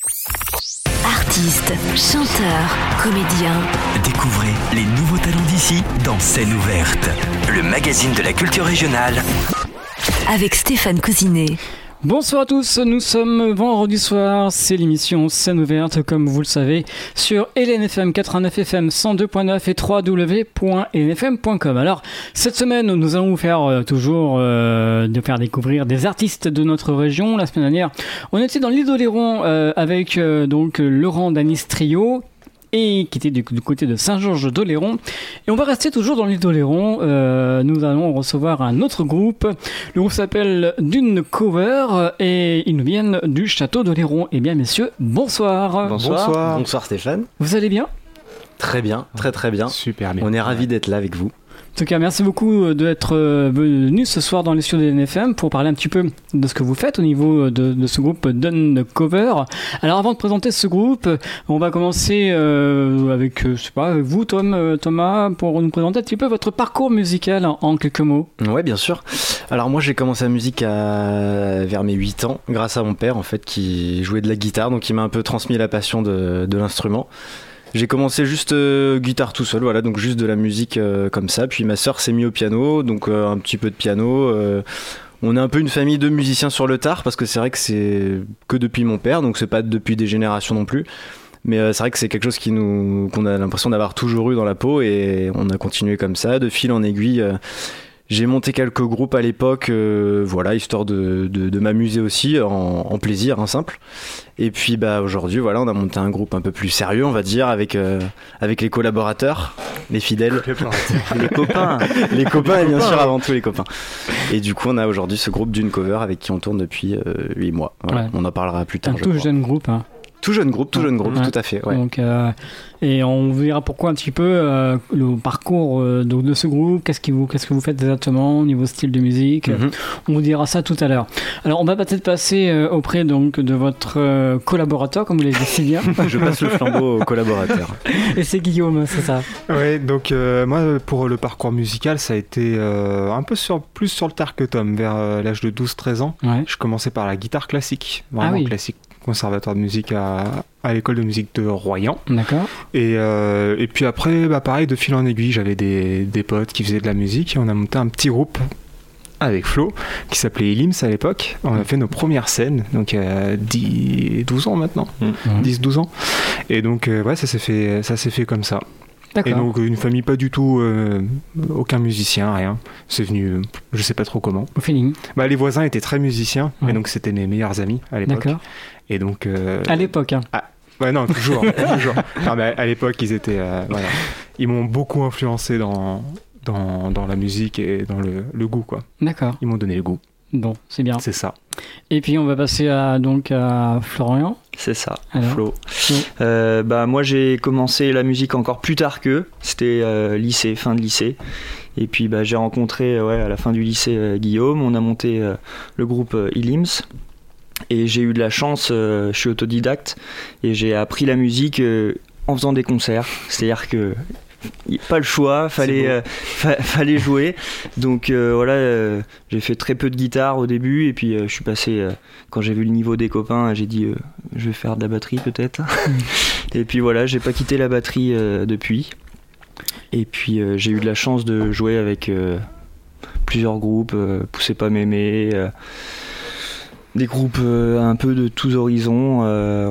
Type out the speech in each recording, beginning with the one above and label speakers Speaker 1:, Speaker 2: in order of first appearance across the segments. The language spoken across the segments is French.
Speaker 1: Artistes, chanteurs, comédiens.
Speaker 2: Découvrez les nouveaux talents d'ici dans Scène ouverte, le magazine de la culture régionale.
Speaker 1: Avec Stéphane Cousinet.
Speaker 3: Bonsoir à tous, nous sommes vendredi soir, c'est l'émission Scène ouverte comme vous le savez sur LNFM 89 FM 102.9 et www.lnfm.com. Alors cette semaine nous allons vous faire de faire découvrir des artistes de notre région. La semaine dernière on était dans l'île d'Oléron avec donc Laurent Danis Trio et qui était du côté de Saint-Georges d'Oléron. Et on va rester toujours dans l'île d'Oléron. Nous allons recevoir un autre groupe. Le groupe s'appelle Dune Cover et ils nous viennent du château d'Oléron. Eh bien messieurs, bonsoir.
Speaker 4: Bonsoir. Bonsoir Stéphane.
Speaker 3: Vous allez bien ?
Speaker 4: Très bien, très bien.
Speaker 5: Super bien.
Speaker 4: On est ravis d'être là avec vous.
Speaker 3: En tout cas, merci beaucoup d'être venu ce soir dans les studios de LNFM pour parler un petit peu de ce que vous faites au niveau de ce groupe Dune Cover. Alors avant de présenter ce groupe, on va commencer avec, vous Thomas, pour nous présenter un petit peu votre parcours musical en quelques mots.
Speaker 4: Ouais, bien sûr. Alors moi j'ai commencé la musique vers mes 8 ans grâce à mon père en fait qui jouait de la guitare, donc il m'a un peu transmis la passion de l'instrument. J'ai commencé juste guitare tout seul, voilà, donc juste de la musique comme ça. Puis ma sœur s'est mise au piano, donc un petit peu de piano. On est un peu une famille de musiciens sur le tard, parce que c'est vrai que c'est que depuis mon père, donc c'est pas depuis des générations non plus. Mais c'est vrai que c'est quelque chose qu'on a l'impression d'avoir toujours eu dans la peau, et on a continué comme ça, de fil en aiguille. J'ai monté quelques groupes à l'époque, voilà, histoire de m'amuser aussi, en plaisir, simple. Et puis aujourd'hui, voilà, on a monté un groupe un peu plus sérieux, on va dire, avec les collaborateurs, les fidèles, les copains et bien sûr avant tout les copains. Et du coup, on a aujourd'hui ce groupe Dune Cover avec qui on tourne depuis 8 mois. Voilà. Ouais. On en parlera plus tard.
Speaker 3: Un tout jeune groupe. Hein.
Speaker 4: Tout jeune groupe, ouais. Tout à fait. Ouais.
Speaker 3: Donc, et on verra pourquoi un petit peu le parcours de ce groupe, qu'est-ce que vous faites exactement au niveau style de musique. On vous dira ça tout à l'heure. Alors, on va peut-être passer auprès donc de votre collaborateur, comme vous l'avez dit si bien.
Speaker 4: Je passe le flambeau au collaborateur.
Speaker 3: Et c'est Guillaume, c'est ça.
Speaker 5: Oui, donc moi, pour le parcours musical, ça a été un peu plus sur le tard que Tom, vers l'âge de 12-13 ans. Ouais. Je commençais par la guitare classique, vraiment classique. Conservatoire de musique à l'école de musique de Royan.
Speaker 3: D'accord.
Speaker 5: Et puis après, pareil, de fil en aiguille, j'avais des potes qui faisaient de la musique et on a monté un petit groupe avec Flo qui s'appelait Elims à l'époque. On a fait nos premières scènes, donc il y a 12 ans maintenant, 10-12 ans. Et donc ça s'est fait comme ça. D'accord. Et donc une famille pas du tout, aucun musicien, rien. C'est venu, je sais pas trop comment.
Speaker 3: Au feeling.
Speaker 5: Les voisins étaient très musiciens, et donc c'était mes meilleurs amis à l'époque.
Speaker 3: D'accord.
Speaker 5: Et donc
Speaker 3: à l'époque. Hein.
Speaker 5: Ouais, non, toujours. Non, mais à l'époque ils étaient, voilà, ils m'ont beaucoup influencé dans la musique et dans le goût, quoi.
Speaker 3: D'accord.
Speaker 5: Ils m'ont donné le goût.
Speaker 3: Bon, c'est bien.
Speaker 5: C'est ça.
Speaker 3: Et puis on va passer à Florian.
Speaker 6: C'est ça, Flo. Moi j'ai commencé la musique encore plus tard qu'eux. C'était fin de lycée. Et puis j'ai rencontré à la fin du lycée Guillaume. On a monté le groupe Elims. Et j'ai eu de la chance, je suis autodidacte. Et j'ai appris la musique en faisant des concerts. C'est-à-dire que pas le choix, fallait jouer. Donc j'ai fait très peu de guitare au début et puis je suis passé, quand j'ai vu le niveau des copains, j'ai dit je vais faire de la batterie peut-être. Et puis voilà, j'ai pas quitté la batterie depuis. Et puis j'ai eu de la chance de jouer avec plusieurs groupes, Poussez pas m'aimer, des groupes un peu de tous horizons,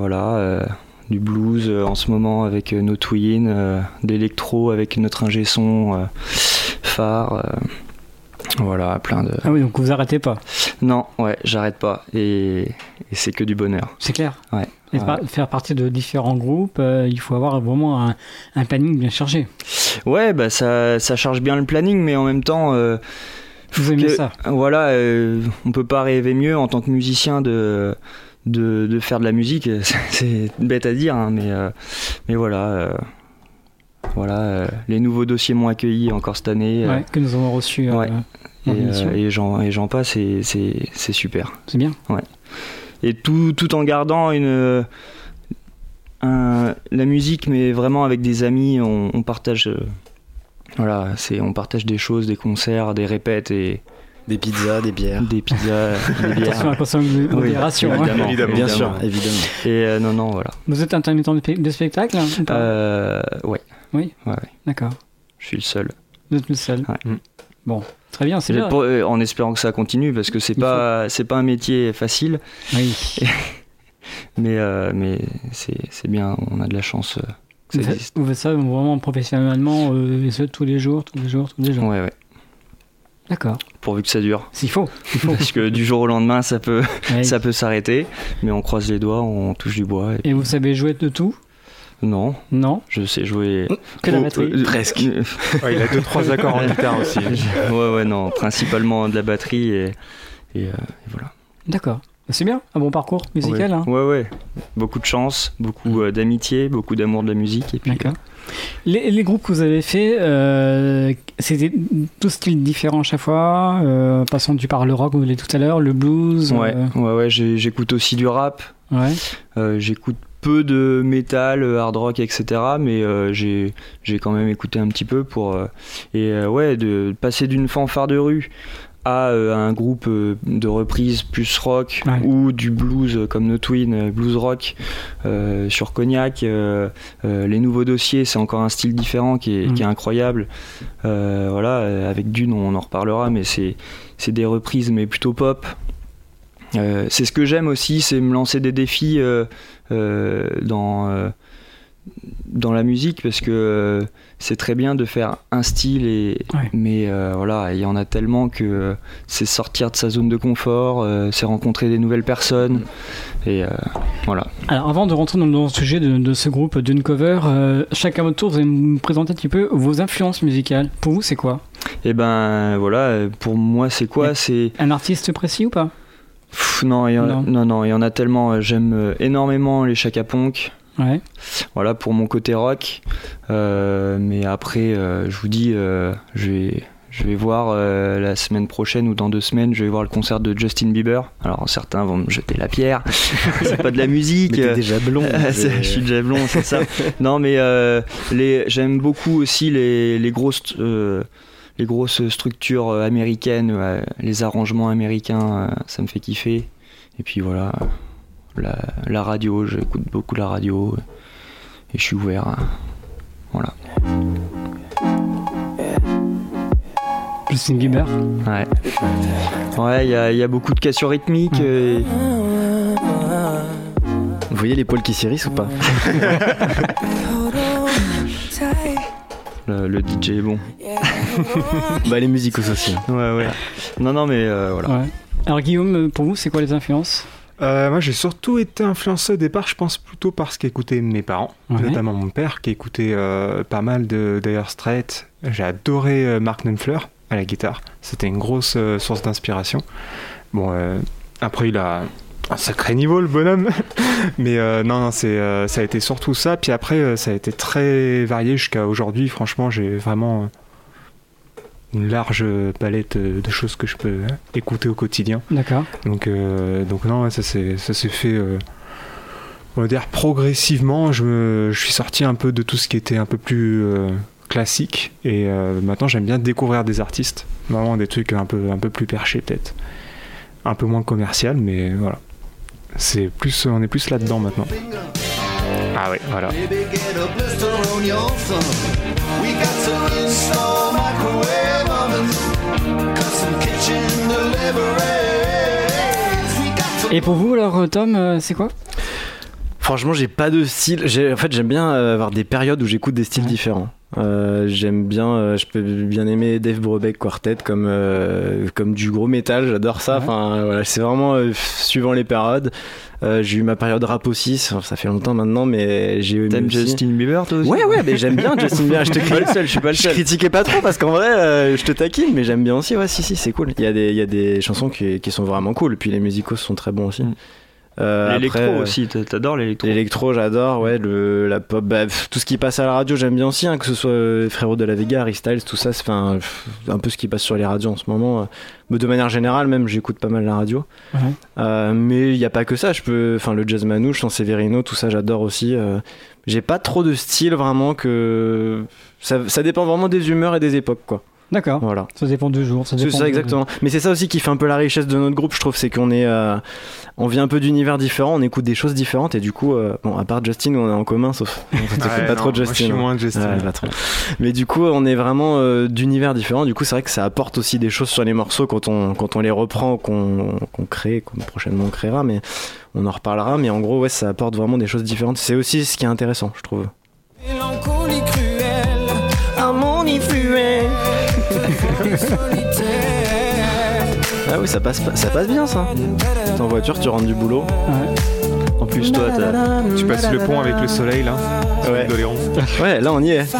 Speaker 6: du blues en ce moment avec No Twin, d'électro avec notre ingé son phare, plein de...
Speaker 3: Ah oui, donc vous arrêtez pas?
Speaker 6: Non, j'arrête pas et c'est que du bonheur.
Speaker 3: C'est clair.
Speaker 6: Ouais.
Speaker 3: Et faire partie de différents groupes, il faut avoir vraiment un planning bien chargé. Ouais,
Speaker 6: ça charge bien le planning, mais en même temps...
Speaker 3: vous aimez ça?
Speaker 6: Voilà, on peut pas rêver mieux en tant que musicien de faire de la musique. C'est bête à dire, hein, mais voilà. Les nouveaux dossiers m'ont accueilli encore cette année.
Speaker 3: Que nous avons reçus.
Speaker 6: Et j'en passe, c'est super.
Speaker 3: C'est bien.
Speaker 6: Ouais. Et tout en gardant la musique, mais vraiment avec des amis, on partage. On partage des choses, des concerts, des répètes, et
Speaker 4: Des pizzas, des bières.
Speaker 6: Des pizzas, des bières.
Speaker 3: Attention à consommer de modération.
Speaker 6: Évidemment,
Speaker 4: Évidemment. Bien sûr, évidemment.
Speaker 6: Et non, voilà.
Speaker 3: Vous êtes intermittent de spectacle ou pas
Speaker 6: Ouais.
Speaker 3: Oui.
Speaker 6: Ouais.
Speaker 3: D'accord.
Speaker 6: Je suis le seul.
Speaker 3: Vous êtes le seul.
Speaker 6: Ouais.
Speaker 3: Bon, très bien, c'est bien.
Speaker 6: En espérant que ça continue, parce que c'est pas un métier facile.
Speaker 3: Oui.
Speaker 6: Mais c'est bien, on a de la chance. Que ça existe.
Speaker 3: Vous faites ça vraiment professionnellement, et ce, tous les jours.
Speaker 6: Ouais.
Speaker 3: D'accord.
Speaker 6: Pourvu que ça dure.
Speaker 3: S'il faut.
Speaker 6: Parce que du jour au lendemain, ça peut
Speaker 3: Oui.
Speaker 6: s'arrêter. Mais on croise les doigts, on touche du bois.
Speaker 3: Et vous savez jouer de tout?
Speaker 6: Non,
Speaker 3: Non.
Speaker 6: je sais jouer.
Speaker 3: Que la batterie.
Speaker 4: Presque.
Speaker 5: Ouais, il a 2-3 accords en guitare aussi.
Speaker 6: Ouais, non. Principalement de la batterie et voilà.
Speaker 3: D'accord. C'est bien, un bon parcours musical. Hein.
Speaker 6: Ouais. Beaucoup de chance, beaucoup d'amitié, beaucoup d'amour de la musique. Et puis,
Speaker 3: D'accord. Les groupes que vous avez fait, c'était tout style différent à chaque fois, passant du par le rock, vous l'avez dit tout à l'heure, le blues.
Speaker 6: Ouais. J'écoute aussi du rap.
Speaker 3: Ouais.
Speaker 6: J'écoute peu de métal, hard rock, etc. Mais j'ai quand même écouté un petit peu pour de passer d'une fanfare de rue à un groupe de reprise plus rock ou du blues comme No Twin, blues rock sur Cognac. Les nouveaux dossiers, c'est encore un style différent qui est incroyable. Avec Dune, on en reparlera, mais c'est des reprises mais plutôt pop. C'est ce que j'aime aussi, c'est me lancer des défis dans la musique, parce que c'est très bien de faire un style mais il y en a tellement que c'est sortir de sa zone de confort, c'est rencontrer des nouvelles personnes et voilà.
Speaker 3: Alors avant de rentrer dans le sujet de ce groupe Dune Cover, chacun à votre tour, vous allez me présenter un petit peu vos influences musicales. Pour vous, c'est quoi?
Speaker 6: Et pour moi, c'est quoi? C'est
Speaker 3: un artiste précis ou pas?
Speaker 6: Non, il y en a tellement. J'aime énormément les Chaka Ponk.
Speaker 3: Ouais.
Speaker 6: Voilà pour mon côté rock. Mais après, je vous dis, je vais voir la semaine prochaine ou dans 2 semaines, je vais voir le concert de Justin Bieber. Alors certains vont me jeter la pierre. C'est pas de la musique.
Speaker 4: Mais t'es déjà blond.
Speaker 6: Je suis déjà blond, c'est ça. Non, mais j'aime beaucoup aussi les grosses structures américaines, les arrangements américains, ça me fait kiffer. Et puis voilà, la radio, j'écoute beaucoup la radio et je suis ouvert. Voilà.
Speaker 3: Justin Bieber.
Speaker 6: Ouais, il y a beaucoup de cassures rythmiques. Et...
Speaker 4: Vous voyez l'épaule qui s'irrisse ou pas?
Speaker 6: Le DJ est bon.
Speaker 4: Les musicos aussi.
Speaker 6: Ouais. Non, mais voilà.
Speaker 3: Ouais. Alors Guillaume, pour vous, c'est quoi les influences?
Speaker 5: Moi, j'ai surtout été influencé au départ, je pense plutôt par ce qu'écoutaient mes parents, notamment mon père qui écoutait pas mal de Dire Straits. J'ai adoré Mark Knopfler à la guitare. C'était une grosse source d'inspiration. Bon, après, il a un sacré niveau, le bonhomme. Mais non, ça a été surtout ça. Puis après, ça a été très varié jusqu'à aujourd'hui. Franchement, j'ai vraiment une large palette de choses que je peux écouter au quotidien.
Speaker 3: D'accord.
Speaker 5: Donc non, ça s'est fait, on va dire, progressivement. Je suis sorti un peu de tout ce qui était un peu plus classique. Et maintenant, j'aime bien découvrir des artistes. Vraiment des trucs un peu plus perchés, peut-être. Un peu moins commercial, mais voilà. On est plus là-dedans maintenant. Ah ouais, voilà.
Speaker 3: Et pour vous alors Tom, c'est quoi?
Speaker 4: Franchement, j'ai pas de style. En fait, j'aime bien avoir des périodes où j'écoute des styles différents. J'aime bien, je peux bien aimer Dave Brubeck Quartet comme du gros métal, j'adore ça. Enfin voilà, c'est vraiment suivant les périodes. J'ai eu ma période rap aussi, ça fait longtemps maintenant, mais j'ai eu.
Speaker 6: T'aimes Justin Bieber toi aussi?
Speaker 4: Ouais, mais j'aime bien Justin Bieber. Je suis pas le seul. Je critiquais pas trop parce qu'en vrai, je te taquine, mais j'aime bien aussi. Ouais, si, c'est cool. Il y a des chansons qui sont vraiment cool. Et puis les musicos sont très bons aussi.
Speaker 6: L'électro
Speaker 4: après,
Speaker 6: aussi, t'adores l'électro?
Speaker 4: L'électro, j'adore, ouais, la pop, tout ce qui passe à la radio, j'aime bien aussi, que ce soit Frérot de la Vega, Harry Styles, tout ça, c'est un peu ce qui passe sur les radios en ce moment. Mais de manière générale, même, j'écoute pas mal la radio. Mais il n'y a pas que ça, le jazz manouche, Sanseverino, tout ça, j'adore aussi. J'ai pas trop de style, vraiment, que ça dépend vraiment des humeurs et des époques, quoi.
Speaker 3: D'accord.
Speaker 4: Voilà.
Speaker 3: Ça dépend du jour.
Speaker 4: C'est ça, exactement. Mais c'est ça aussi qui fait un peu la richesse de notre groupe, je trouve, c'est qu'on on vient un peu d'univers différents, on écoute des choses différentes et du coup, bon, à part Justin, on est en commun, sauf pas trop Justin.
Speaker 5: Moi, je suis moins de Justin.
Speaker 4: Ouais, pas trop. Mais du coup, on est vraiment d'univers différents. Du coup, c'est vrai que ça apporte aussi des choses sur les morceaux quand on les reprend, qu'on crée, comme prochainement on créera, mais on en reparlera. Mais en gros, ouais, ça apporte vraiment des choses différentes. C'est aussi ce qui est intéressant, je trouve.
Speaker 7: Mélancolie cruelle, harmonie fluette.
Speaker 4: Ah oui, ça passe bien ça. T'es en voiture, tu rentres du boulot.
Speaker 3: Ouais.
Speaker 4: En plus, toi,
Speaker 5: Tu passes le pont avec le soleil là.
Speaker 4: Ouais.
Speaker 5: D'Oléron.
Speaker 4: Ouais, là on y est.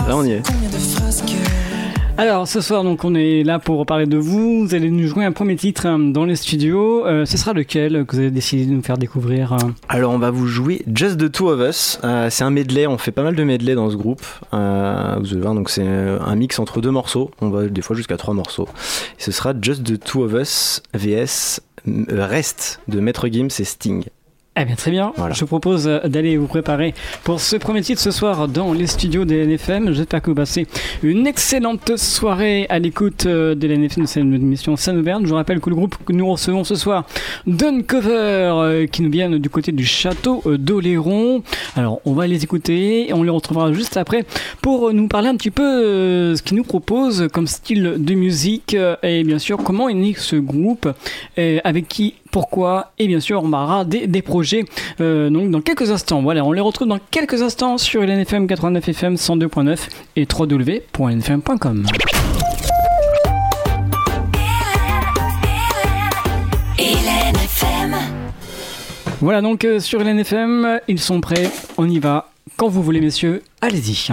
Speaker 3: Alors ce soir donc on est là pour parler de vous. Vous allez nous jouer un premier titre dans les studios. Ce sera lequel que vous avez décidé de nous faire découvrir?
Speaker 4: Alors on va vous jouer Just the Two of Us. C'est un medley. On fait pas mal de medley dans ce groupe. Vous allez voir, donc c'est un mix entre 2 morceaux. On va des fois jusqu'à 3 morceaux. Et ce sera Just the Two of Us vs Rest de Maître Gims et Sting.
Speaker 3: Eh bien très bien, voilà. Je vous propose d'aller vous préparer pour ce premier titre ce soir dans les studios de LNFM. J'espère que vous passez une excellente soirée à l'écoute de LNFM, de cette émission Scène Ouverte. Je vous rappelle que le groupe que nous recevons ce soir, Duncover, qui nous viennent du côté du château d'Oléron. Alors on va les écouter et on les retrouvera juste après pour nous parler un petit peu ce qu'ils nous proposent comme style de musique et bien sûr comment est né ce groupe, avec qui, pourquoi, et bien sûr on parlera des projets donc dans quelques instants. Voilà, on les retrouve dans quelques instants sur LNFM 89 FM 102.9 et www.lnfm.com. Voilà donc sur LNFM, ils sont prêts, on y va. Quand vous voulez messieurs, allez-y.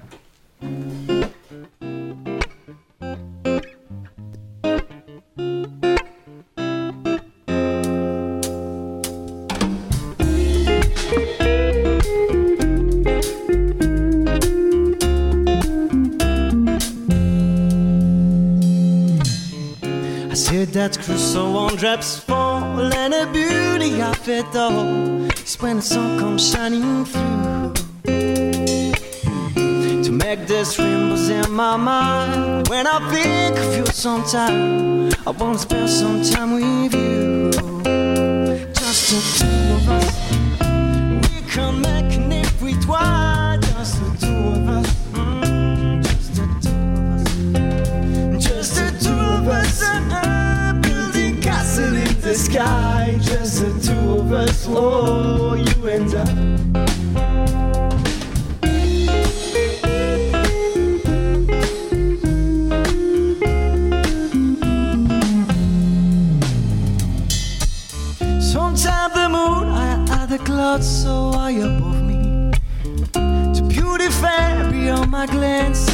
Speaker 7: That Crusoe on drops fall and the beauty of it all is when the sun comes shining through to make these rainbows in my mind. When I think of you sometime, I wanna spend some time with you. Just the two of us, we can make an if we try. Just the two of us, just the two of us, just the two of us. Castle in the sky, just the two of us, oh, you and I. Sometimes the moon, I the clouds so high above me, to beauty far beyond my glances.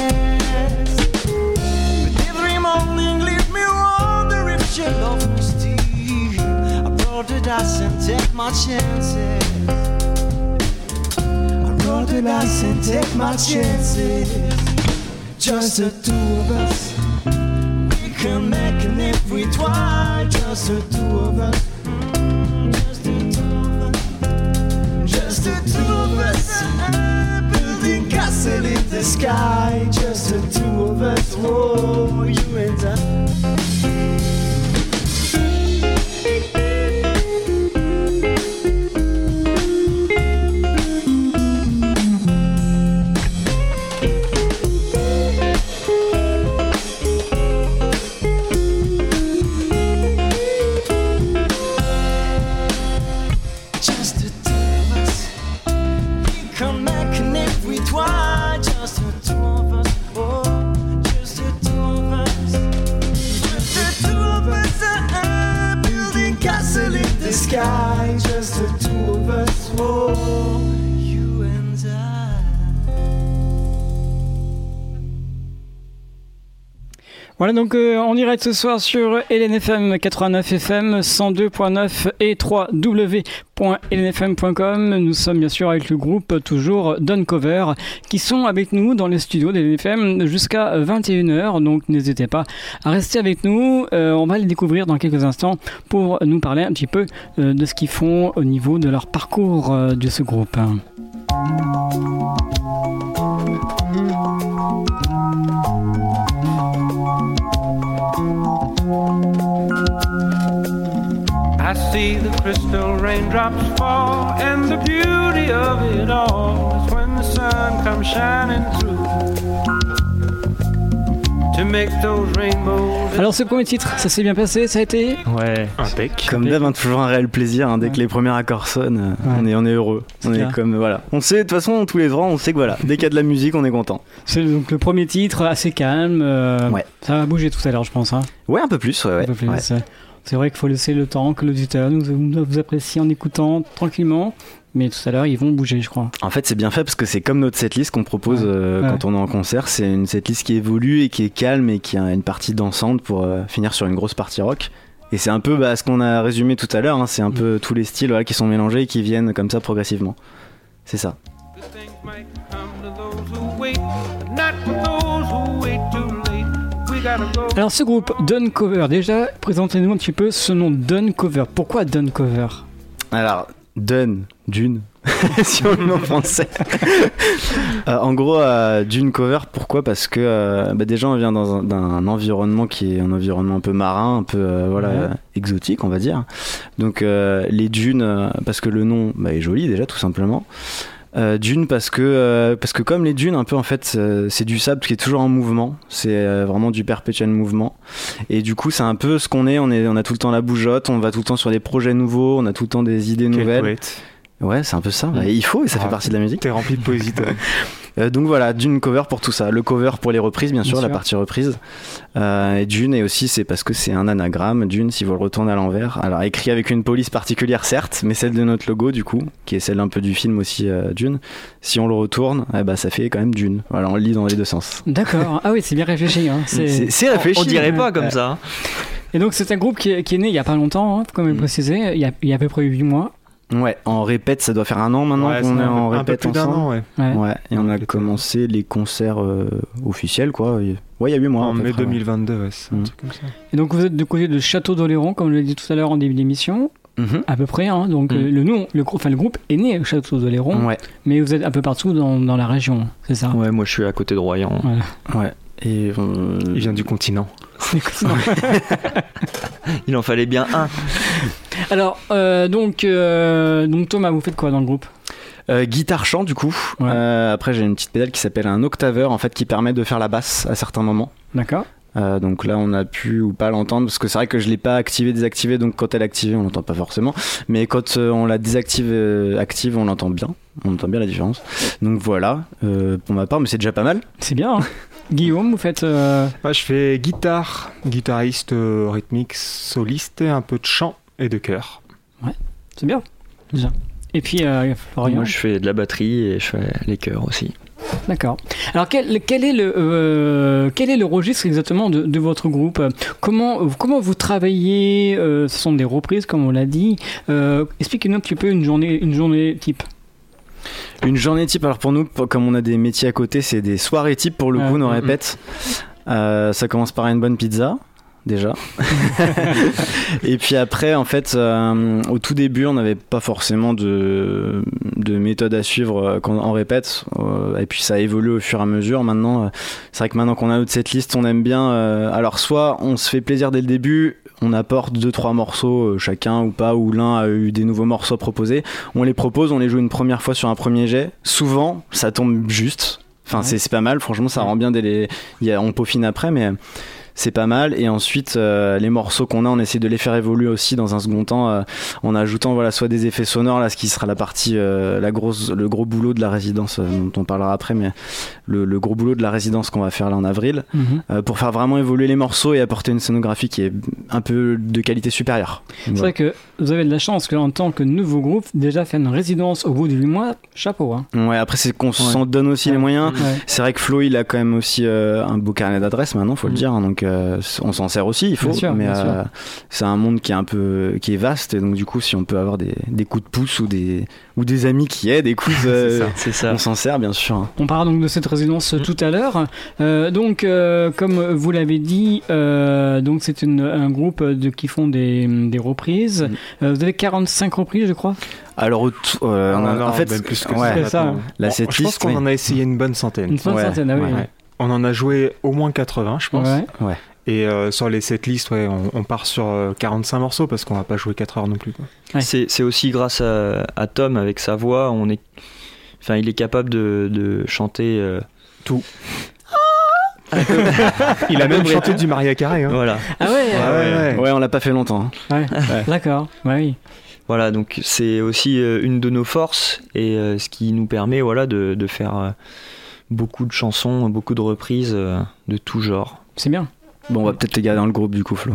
Speaker 7: But every morning leave me wondering if she love me still. I roll the dice and take my chances. I roll the dice and take my chances. Just the two of us, we can make an if we try. Just the two of us. Just the two of us, building castle in the sky. Just the two of us, oh, you and I. Sky, just the two of us, oh, you and I.
Speaker 3: Voilà donc en direct ce soir sur LNFM 89 FM 102.9 et www.lnfm.com. Nous sommes bien sûr avec le groupe toujours Duncover qui sont avec nous dans les studios de LNFM jusqu'à 21h, donc n'hésitez pas à rester avec nous. On va les découvrir dans quelques instants pour nous parler un petit peu de ce qu'ils font au niveau de leur parcours de ce groupe.
Speaker 8: I see the crystal raindrops fall, and the beauty of it all is when the sun comes shining through to make those rainbows.
Speaker 3: Alors ce premier titre, ça s'est bien passé, ça a été
Speaker 6: Ouais.
Speaker 5: Impec.
Speaker 4: Comme d'hab, hein, toujours un réel plaisir. Hein, dès que les premiers accords sonnent, on est heureux. On est comme voilà. On sait de toute façon tous les trois, on sait que voilà, dès qu'il y a de la musique, on est content.
Speaker 3: C'est donc le premier titre, assez calme.
Speaker 4: Ouais.
Speaker 3: Ça va bouger tout à l'heure, je pense. Hein.
Speaker 4: Ouais, un peu plus. Ouais,
Speaker 3: Un peu plus,
Speaker 4: ouais.
Speaker 3: C'est vrai qu'il faut laisser le temps que l'auditeur vous apprécie en écoutant tranquillement. Mais tout à l'heure, ils vont bouger, je crois.
Speaker 4: En fait, c'est bien fait parce que c'est comme notre setlist qu'on propose quand on est en concert. C'est une setlist qui évolue et qui est calme et qui a une partie dansante pour finir sur une grosse partie rock. Et c'est un peu ce qu'on a résumé tout à l'heure. Hein, c'est un peu tous les styles qui sont mélangés et qui viennent comme ça progressivement. C'est ça.
Speaker 8: Good things might come to those who wait, but not for those who wait too late. We gotta go.
Speaker 3: Alors ce groupe, Done Cover, déjà, présentez-nous un petit peu ce nom Done Cover. Pourquoi Done Cover ?
Speaker 4: Alors, Dune, si on le met en français. En gros, Dune Cover, pourquoi ? Parce que déjà on vient d'un environnement qui est un environnement un peu marin, un peu exotique, on va dire. Donc les dunes, parce que le nom est joli déjà, tout simplement. Dune parce que comme les dunes un peu en fait c'est du sable qui est toujours en mouvement, c'est vraiment du perpétuel mouvement et du coup c'est un peu ce qu'on est, on a tout le temps la bougeotte, on va tout le temps sur des projets nouveaux, on a tout le temps des idées nouvelles.
Speaker 5: Poète.
Speaker 4: Ouais, c'est un peu ça, et il faut, et ça fait partie de la musique.
Speaker 5: T'es rempli de poésie toi.
Speaker 4: Donc voilà, Dune Cover pour tout ça. Le cover pour les reprises, bien sûr, la partie reprise. Et Dune, et aussi c'est parce que c'est un anagramme, Dune, si vous le retournez à l'envers. Alors écrit avec une police particulière, certes, mais celle de notre logo, du coup, qui est celle un peu du film aussi, Dune. Si on le retourne, ça fait quand même Dune. Voilà, on le lit dans les deux sens.
Speaker 3: D'accord. Ah oui, c'est bien réfléchi. Hein.
Speaker 4: C'est réfléchi.
Speaker 6: On dirait pas comme ça.
Speaker 3: Et donc c'est un groupe qui est né il y a pas longtemps, hein, faut quand même préciser, il y a à peu près 8 mois.
Speaker 4: Ouais, en répète, ça doit faire un an maintenant qu'on est en répète
Speaker 5: un peu plus
Speaker 4: ensemble.
Speaker 5: d'un an,
Speaker 4: Ouais, et on a commencé les concerts officiels, quoi. Ouais, il y a 8 mois.
Speaker 5: En mai 2022, c'est un truc comme ça.
Speaker 3: Et donc vous êtes du côté de Château d'Oléron, comme je l'ai dit tout à l'heure en début d'émission, à peu près. Hein, donc le groupe est né au Château d'Oléron, mais vous êtes un peu partout dans la région, c'est ça ?
Speaker 6: Ouais, moi je suis à côté de Royan.
Speaker 4: Voilà. Ouais. Et
Speaker 5: il vient du continent.
Speaker 6: Il en fallait bien un.
Speaker 3: Alors, donc Thomas, vous faites quoi dans le groupe ?
Speaker 4: Guitare-chant du coup. Après j'ai une petite pédale qui s'appelle un octaveur en fait qui permet de faire la basse à certains moments.
Speaker 3: D'accord.
Speaker 4: Donc là on a pu ou pas l'entendre parce que c'est vrai que je l'ai pas désactivé, donc quand elle est activée on l'entend pas forcément, mais quand on la désactive active on l'entend bien la différence. Donc voilà, pour ma part, mais c'est déjà pas mal.
Speaker 3: C'est bien. Hein. Guillaume, vous faites
Speaker 5: Moi je fais guitariste rythmique, soliste et un peu de chant et de chœur.
Speaker 3: Ouais, c'est bien déjà. Et puis Florian.
Speaker 6: Moi je fais de la batterie et je fais les chœurs aussi.
Speaker 3: D'accord. Alors quel est le registre exactement de votre groupe ? Comment vous travaillez ? Ce sont des reprises comme on l'a dit. Expliquez-nous un petit peu une journée type.
Speaker 4: Une journée type, alors pour nous, comme on a des métiers à côté, c'est des soirées type pour le coup, nos répètes. Ça commence par une bonne pizza, déjà. Et puis après, en fait, au tout début, on n'avait pas forcément de méthode à suivre en répète. Et puis ça a évolué au fur et à mesure. Maintenant, c'est vrai que maintenant qu'on a notre setlist, on aime bien. Alors soit on se fait plaisir dès le début, on apporte 2-3 morceaux chacun ou pas, ou l'un a eu des nouveaux morceaux proposés. On les propose, on les joue une première fois sur un premier jet. Souvent, ça tombe juste. Enfin, c'est pas mal. Franchement, ça rend bien on peaufine après, mais c'est pas mal. Et ensuite les morceaux qu'on a, on essaie de les faire évoluer aussi dans un second temps en ajoutant soit des effets sonores, là ce qui sera la partie le gros boulot de la résidence dont on parlera après, mais le gros boulot de la résidence qu'on va faire là en avril, pour faire vraiment évoluer les morceaux et apporter une scénographie qui est un peu de qualité supérieure.
Speaker 3: C'est vrai que vous avez de la chance qu'en tant que nouveau groupe, déjà faire une résidence au bout de 8 mois, chapeau. Hein.
Speaker 4: Ouais, après c'est qu'on s'en donne aussi les moyens. C'est vrai que Flo il a quand même aussi un beau carnet d'adresses maintenant, faut le dire, hein, donc on s'en sert aussi, il faut, mais c'est un monde qui est vaste, et donc du coup si on peut avoir des coups de pouce ou des amis qui aident, écoute,
Speaker 6: c'est ça.
Speaker 4: On s'en sert bien sûr.
Speaker 3: On parlera donc de cette résidence tout à l'heure. Donc comme vous l'avez dit, donc c'est un groupe qui font des reprises. Vous avez 45 reprises, je crois.
Speaker 4: Alors en fait,
Speaker 5: même plus que
Speaker 3: ça.
Speaker 4: La
Speaker 5: je pense qu'on en a essayé une bonne centaine.
Speaker 3: Une bonne centaine, ah oui.
Speaker 5: Ouais. On en a joué au moins 80, je pense.
Speaker 3: Ouais.
Speaker 5: Et sur les setlists, on part sur 45 morceaux parce qu'on va pas jouer 4 heures non plus, quoi.
Speaker 3: Ouais.
Speaker 6: C'est aussi grâce à Tom avec sa voix, il est capable de chanter tout.
Speaker 5: Il a même chanté du Mariah Carey. Hein.
Speaker 6: Voilà.
Speaker 3: Ah ouais.
Speaker 4: Ouais, on l'a pas fait longtemps.
Speaker 3: Ouais. D'accord. Ouais, oui.
Speaker 6: Voilà, donc c'est aussi une de nos forces et ce qui nous permet de faire beaucoup de chansons, beaucoup de reprises de tout genre.
Speaker 3: C'est bien.
Speaker 4: Bon, on va peut-être les garder dans le groupe du coup, Flo.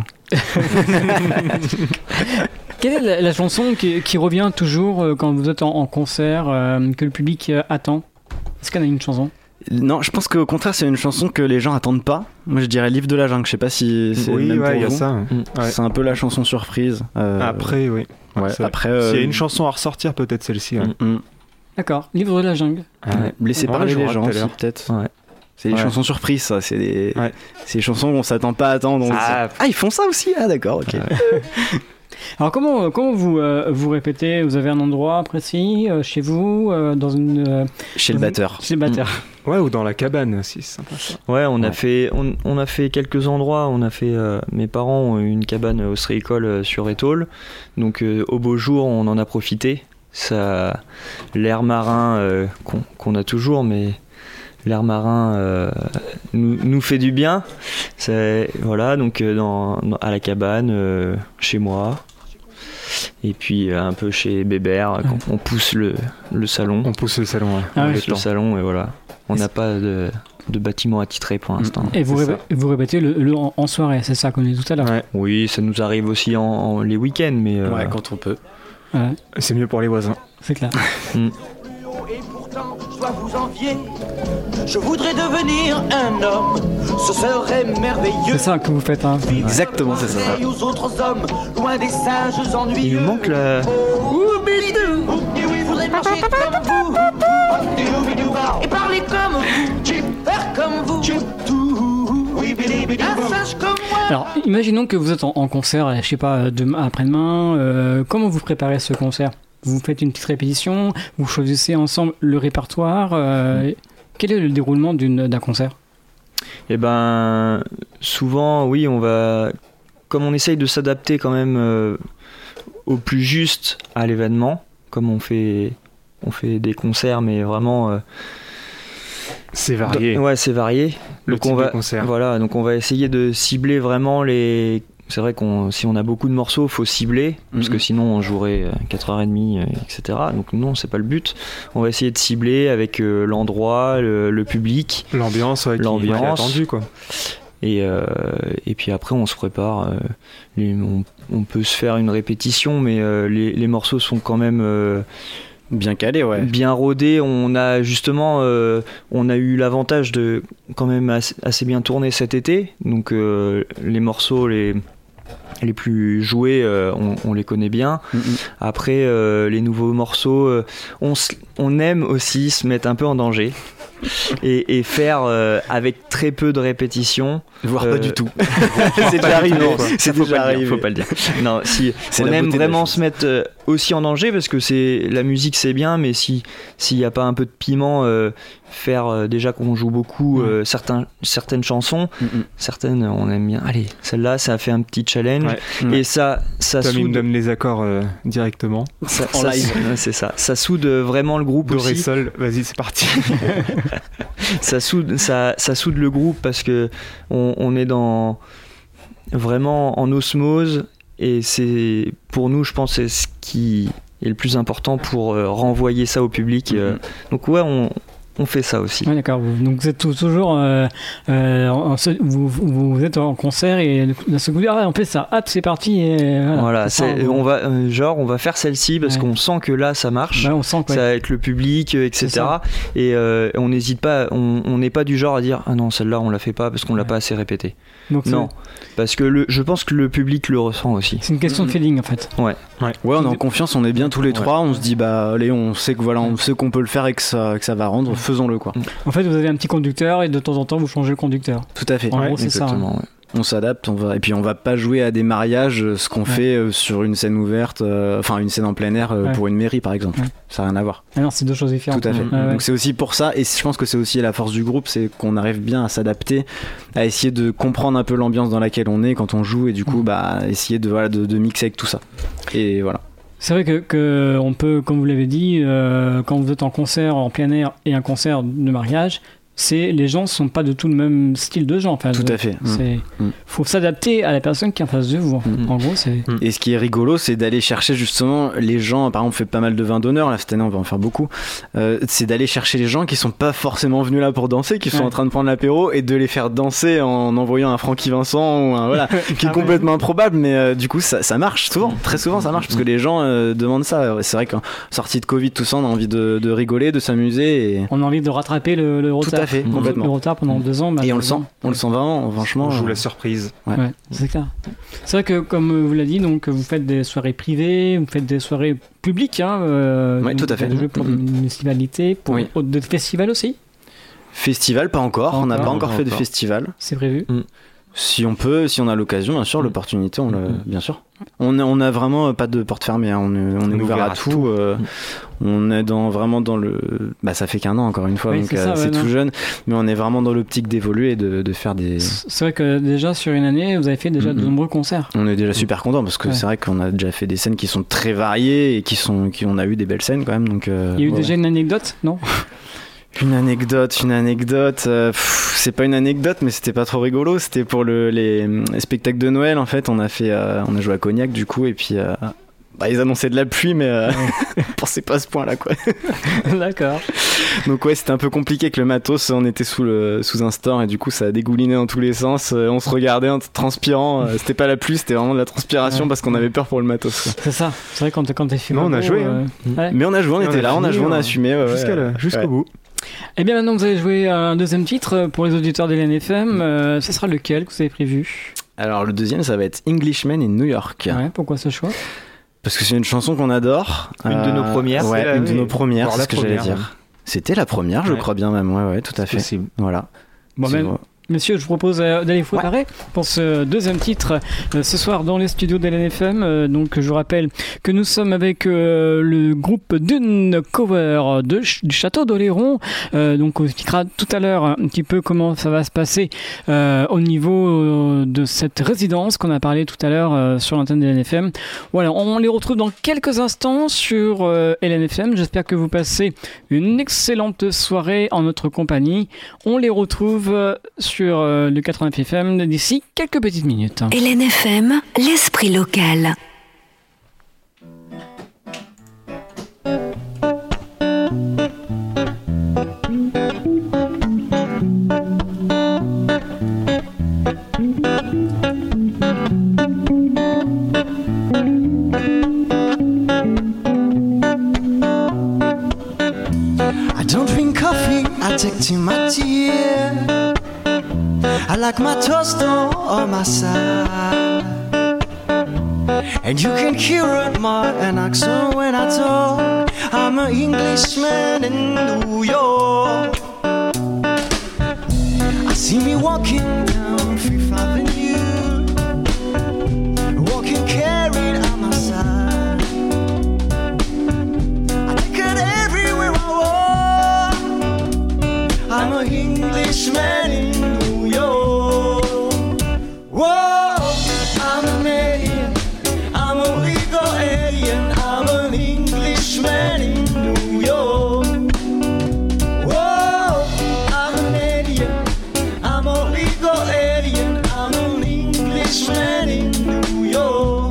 Speaker 3: Quelle est la chanson qui revient toujours quand vous êtes en concert, que le public attend? Est-ce qu'il y en a une chanson?
Speaker 4: Non, je pense qu'au contraire, c'est une chanson que les gens attendent pas. Moi, je dirais Livre de la jungle. Je sais pas si c'est le même pour
Speaker 5: il y a
Speaker 4: vous.
Speaker 5: ça. Ouais.
Speaker 4: C'est un peu la chanson surprise.
Speaker 5: Après, oui.
Speaker 4: Ouais, après,
Speaker 5: s'il y a une chanson à ressortir, peut-être celle-ci. Ouais.
Speaker 3: D'accord. Livre de la jungle.
Speaker 4: Ouais. Laissez parler les gens aussi, peut-être.
Speaker 6: Ouais.
Speaker 4: C'est des chansons surprises, ça. C'est des chansons qu'on s'attend pas à attendre. Ils font ça aussi. Ah, d'accord, ok.
Speaker 3: Alors comment vous répétez? Vous avez un endroit précis chez vous, dans une
Speaker 4: chez le batteur.
Speaker 3: Chez le batteur.
Speaker 5: Ouais, ou dans la cabane aussi, c'est sympa ça.
Speaker 6: Ouais, on a fait quelques endroits. On a fait mes parents ont une cabane ostréicole sur Étole. Donc au beau jour, on en a profité. Ça, l'air marin qu'on a toujours, mais l'air marin nous fait du bien. Voilà, donc à la cabane, chez moi. Et puis un peu chez Bébert, quand on pousse le salon.
Speaker 5: On pousse le salon, ouais.
Speaker 3: Ah,
Speaker 6: on pousse le salon et voilà. On n'a pas de bâtiment attitré pour l'instant.
Speaker 3: Et vous répétez le en soirée, c'est ça qu'on dit tout à l'heure.
Speaker 6: Ouais. Oui, ça nous arrive aussi en les week-ends, mais
Speaker 4: ouais, quand on peut.
Speaker 3: Ouais.
Speaker 5: C'est mieux pour les voisins.
Speaker 3: C'est clair.
Speaker 7: Et pourtant, je dois vous envier. Je voudrais devenir un homme. Ce serait merveilleux.
Speaker 3: C'est ça que vous faites, hein.
Speaker 4: Exactement, c'est ça.
Speaker 7: Et aux autres hommes, loin des singes ennuyeux.
Speaker 6: il nous manque la...
Speaker 7: Je voudrais marcher comme vous. Et parler comme vous. Faire comme vous. Un singe comme moi.
Speaker 3: Alors, imaginons que vous êtes en concert, je sais pas, demain, après-demain. Comment vous préparez ce concert? Vous faites une petite répétition, vous choisissez ensemble le répertoire. Quel est le déroulement d'un concert?
Speaker 6: Eh ben, souvent, oui, comme on essaye de s'adapter quand même au plus juste à l'événement, comme on fait des concerts, mais vraiment...
Speaker 5: c'est varié.
Speaker 6: Ouais, c'est varié.
Speaker 5: Le type de concert.
Speaker 6: Voilà, donc on va essayer de cibler vraiment les... C'est vrai si on a beaucoup de morceaux, il faut cibler, parce que sinon on jouerait 4h30, etc. Donc non, c'est pas le but. On va essayer de cibler avec l'endroit, le public.
Speaker 5: L'ambiance, qui est attendue, quoi.
Speaker 6: Et puis après, on se prépare. On peut se faire une répétition, mais les morceaux sont quand même...
Speaker 4: bien calé, ouais.
Speaker 6: Bien rodé. On a justement, on a eu l'avantage de quand même assez bien tourner cet été. Donc les morceaux les plus joués, on les connaît bien. Après, les nouveaux morceaux, on aime aussi se mettre un peu en danger. Et faire avec très peu de répétitions,
Speaker 4: voire pas du tout.
Speaker 6: C'est déjà arrivé.
Speaker 4: Faut
Speaker 6: pas le dire. Non, si on aime vraiment se mettre aussi en danger, parce que la musique c'est bien, mais s'il y a pas un peu de piment, faire déjà qu'on joue beaucoup certaines chansons, certaines on aime bien. Allez, celle-là, ça a fait un petit challenge et ça
Speaker 5: Tom,
Speaker 6: soude.
Speaker 5: il me donne les accords directement.
Speaker 6: En live, c'est ça. Ça soude vraiment le groupe
Speaker 5: Do, ré,
Speaker 6: aussi.
Speaker 5: sol. Vas-y, c'est parti.
Speaker 6: ça soude le groupe parce que on est vraiment en osmose, et c'est pour nous, je pense, c'est ce qui est le plus important pour renvoyer ça au public. Donc ouais, on fait ça aussi.
Speaker 3: Ouais, d'accord. Donc vous êtes toujours vous êtes en concert et d'un seul coup, on fait ça. Hop, c'est parti. Et
Speaker 6: voilà. On va faire celle-ci parce qu'on sent que là ça marche.
Speaker 3: Ouais, on sent que
Speaker 6: ça avec le public, etc. Et on n'hésite pas. On n'est pas du genre à dire ah non, celle-là on la fait pas parce qu'on l'a pas assez répétée.
Speaker 3: Donc
Speaker 6: non, parce que je pense que le public le ressent aussi.
Speaker 3: C'est une question de feeling en fait.
Speaker 6: Ouais,
Speaker 4: on est en confiance, on est bien tous les trois, on se dit bah allez, on sait qu'on peut le faire et que ça va rendre, faisons-le quoi.
Speaker 3: En fait, vous avez un petit conducteur et de temps en temps vous changez le conducteur.
Speaker 4: Tout à fait.
Speaker 3: En gros, c'est
Speaker 6: exactement,
Speaker 3: ça.
Speaker 6: Ouais.
Speaker 4: On s'adapte, et puis on va pas jouer à des mariages ce qu'on fait sur une scène ouverte, une scène en plein air pour une mairie par exemple. Ça n'a rien à voir.
Speaker 3: Ah non, c'est deux choses différentes.
Speaker 4: Tout à fait. Donc c'est aussi pour ça, et je pense que c'est aussi la force du groupe, c'est qu'on arrive bien à s'adapter, à essayer de comprendre un peu l'ambiance dans laquelle on est quand on joue, et du coup essayer de mixer avec tout ça. Et voilà.
Speaker 3: C'est vrai que on peut, comme vous l'avez dit, quand vous êtes en concert en plein air et un concert de mariage, les gens ne sont pas de tout le même style de gens. Enfin,
Speaker 4: tout à fait.
Speaker 3: Faut s'adapter à la personne qui est en face de vous. En gros, c'est.
Speaker 4: Et ce qui est rigolo, c'est d'aller chercher justement les gens. Par exemple, on fait pas mal de vins d'honneur. Là, cette année, on va en faire beaucoup. C'est d'aller chercher les gens qui sont pas forcément venus là pour danser, qui sont en train de prendre l'apéro, et de les faire danser en envoyant un Francky Vincent ou qui est complètement improbable. Mais du coup, ça marche souvent. Très souvent, ça marche parce que les gens demandent ça. C'est vrai qu'en sortie de Covid, tout ça, on a envie de rigoler, de s'amuser. Et...
Speaker 3: On a envie de rattraper le retard.
Speaker 4: Tout à fait, complètement.
Speaker 3: Le retard pendant 2 ans.
Speaker 4: Et on le sent vraiment, franchement.
Speaker 5: On joue la surprise.
Speaker 3: Ouais, c'est clair. C'est vrai que, comme vous l'avez dit, donc, vous faites des soirées privées, vous faites des soirées publiques.
Speaker 4: Oui, tout à fait.
Speaker 3: Des jeux pour des municipalités, pour des festivals aussi.
Speaker 4: Festival, pas encore. On n'a pas encore fait de festival.
Speaker 3: C'est prévu.
Speaker 4: Si on a l'occasion, bien sûr, l'opportunité, bien sûr. On a vraiment pas de porte fermée, on est ouvert à tout. On est vraiment dans le. Ça fait qu'1 an encore une fois, donc c'est tout jeune, mais on est vraiment dans l'optique d'évoluer et de faire des.
Speaker 3: C'est vrai que déjà sur une année, vous avez fait déjà de nombreux concerts.
Speaker 4: On est déjà super content parce que c'est vrai qu'on a déjà fait des scènes qui sont très variées et on a eu des belles scènes quand même. Donc.
Speaker 3: Il y a eu déjà une anecdote, non?
Speaker 4: Une anecdote, c'est pas une anecdote, mais c'était pas trop rigolo. C'était pour les spectacles de Noël, en fait. On a joué à Cognac, du coup, et puis ils annonçaient de la pluie, mais on pensait pas à ce point-là, quoi.
Speaker 3: D'accord.
Speaker 4: Donc c'était un peu compliqué avec le matos. On était sous un store, et du coup, ça a dégouliné dans tous les sens. On se regardait en transpirant. C'était pas la pluie, c'était vraiment de la transpiration parce qu'on avait peur pour le matos, quoi.
Speaker 3: C'est ça. C'est vrai quand t'es filmé.
Speaker 5: Non, on a joué.
Speaker 4: Mais on a joué, on était là, on a assumé.
Speaker 5: Jusqu'au bout.
Speaker 3: Et bien maintenant vous allez jouer un deuxième titre pour les auditeurs d'Hélène FM. Ce sera lequel que vous avez prévu?
Speaker 4: Alors le deuxième, ça va être Englishman in New York.
Speaker 3: Ouais, pourquoi ce choix?
Speaker 4: Parce que c'est une chanson qu'on adore.
Speaker 6: Une de nos premières.
Speaker 4: Ouais, une de nos premières, c'est ce que j'allais dire. C'était la première, je crois bien même. Ouais, tout à fait.
Speaker 5: Possible.
Speaker 4: Voilà.
Speaker 3: Bon, messieurs, je vous propose d'aller vous préparer pour ce deuxième titre ce soir dans les studios d'Hélène FM. Donc, je vous rappelle que nous sommes avec le groupe Dune Cover du Château d'Oléron. Donc, on expliquera tout à l'heure un petit peu comment ça va se passer au niveau de cette résidence qu'on a parlé tout à l'heure sur l'antenne d'Hélène FM. Voilà, on les retrouve dans quelques instants sur Hélène FM. J'espère que vous passez une excellente soirée en notre compagnie. On les retrouve sur le 89 FM d'ici quelques petites minutes.
Speaker 1: Hélène FM, l'esprit local.
Speaker 7: I don't drink coffee, I take tea, my tea. I like my toast on my side. And you can hear it, my accent when I talk. I'm an Englishman in New York. I see me walking down Fifth Avenue, walking carried on my side. I take it everywhere I walk. I'm an Englishman in New York. Whoa, I'm an alien, I'm a legal alien, I'm an Englishman in New York. Whoa, I'm an alien, I'm a legal alien, I'm an Englishman in New York.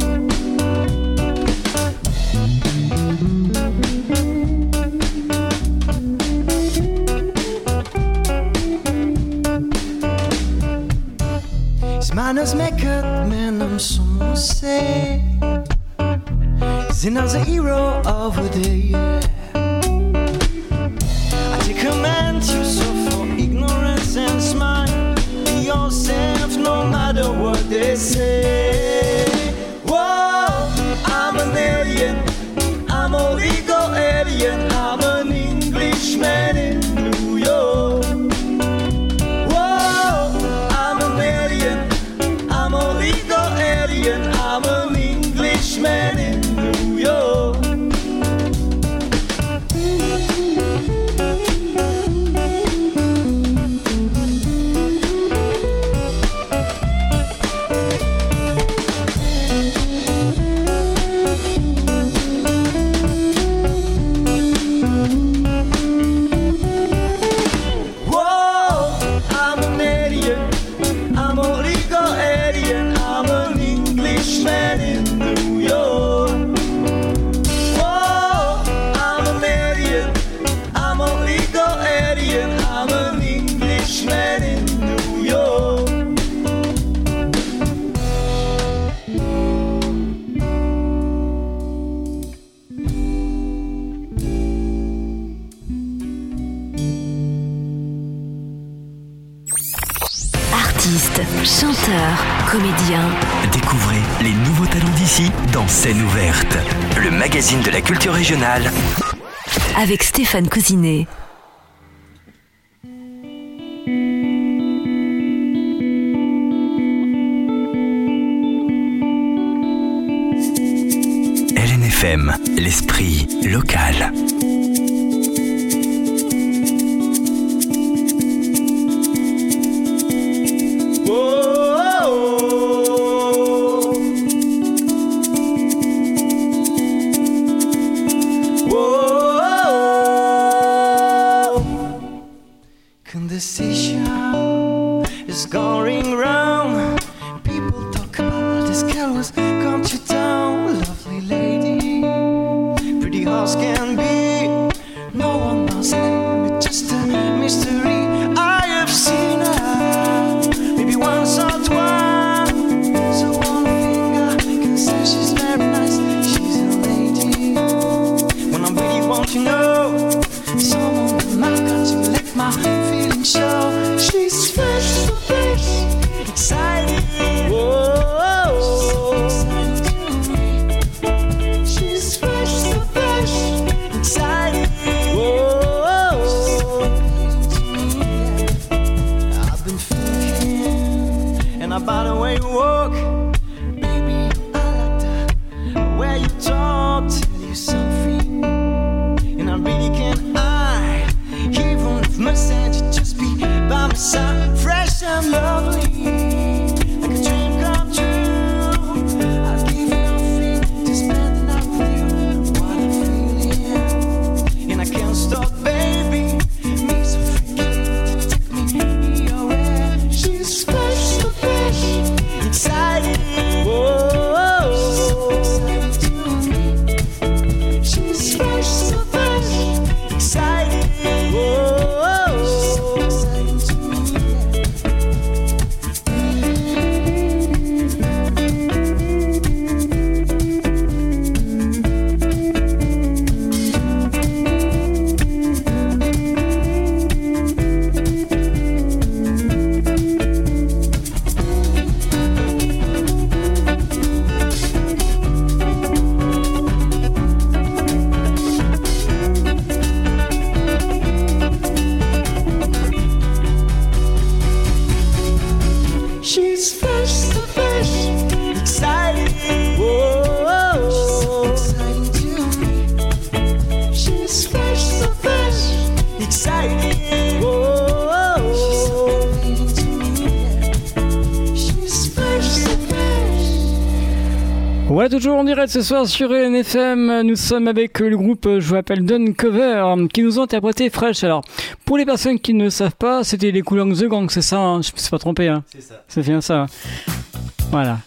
Speaker 7: His manners make it, man, I'm some say. He's another hero of the day, yeah. I take command, you suffer ignorance and smile. Be yourself no matter what they say. Whoa, I'm an alien, I'm a legal alien, I'm an Englishman in New York. Whoa, I'm an alien,
Speaker 1: Artistes, chanteurs, comédiens.
Speaker 2: Découvrez les nouveaux talents d'ici dans Scène ouverte, le magazine de la culture régionale.
Speaker 1: Avec Stéphane Cousinet.
Speaker 2: LNFM, l'esprit local.
Speaker 7: Conversation is going round. People talk about this girl was come to town. Lovely lady, pretty house can be. No one knows her name, it's just a mystery. I have seen her maybe once or twice. So one thing I can say, she's very nice. She's a lady. When I really want to know someone, I've got to let my feelings show. She's fresh, so fresh, exciting. Whoa, she's fresh, so fresh, exciting. Whoa, I've been thinking, and about the way you walk, baby, I like the way you talk. Tell you something, and I really can't hide. Even if my sense just be by my side, fresh and lovely, like a dream come true. I'd give nothing to spend the night with you. What I'm feeling, and I can't stop, baby. Me so freaky, take me away. She's fresh, so fresh, exciting. Whoa, exciting to me. She's fresh, so fresh, exciting. She's fresh, so fresh, exciting. Whoa, she's exciting to me. She's fresh, so fresh, exciting. Whoa, she's so to me. She's fresh, so fresh.
Speaker 3: Voilà, toujours en direct ce soir sur LNFM. Nous sommes avec le groupe, je vous rappelle, Duncover, qui nous ont interprété Fresh. Alors, pour les personnes qui ne savent pas, c'était les Kool The Gang, c'est ça, hein, je me suis pas trompé. Hein.
Speaker 4: C'est ça.
Speaker 3: C'est bien ça. Voilà.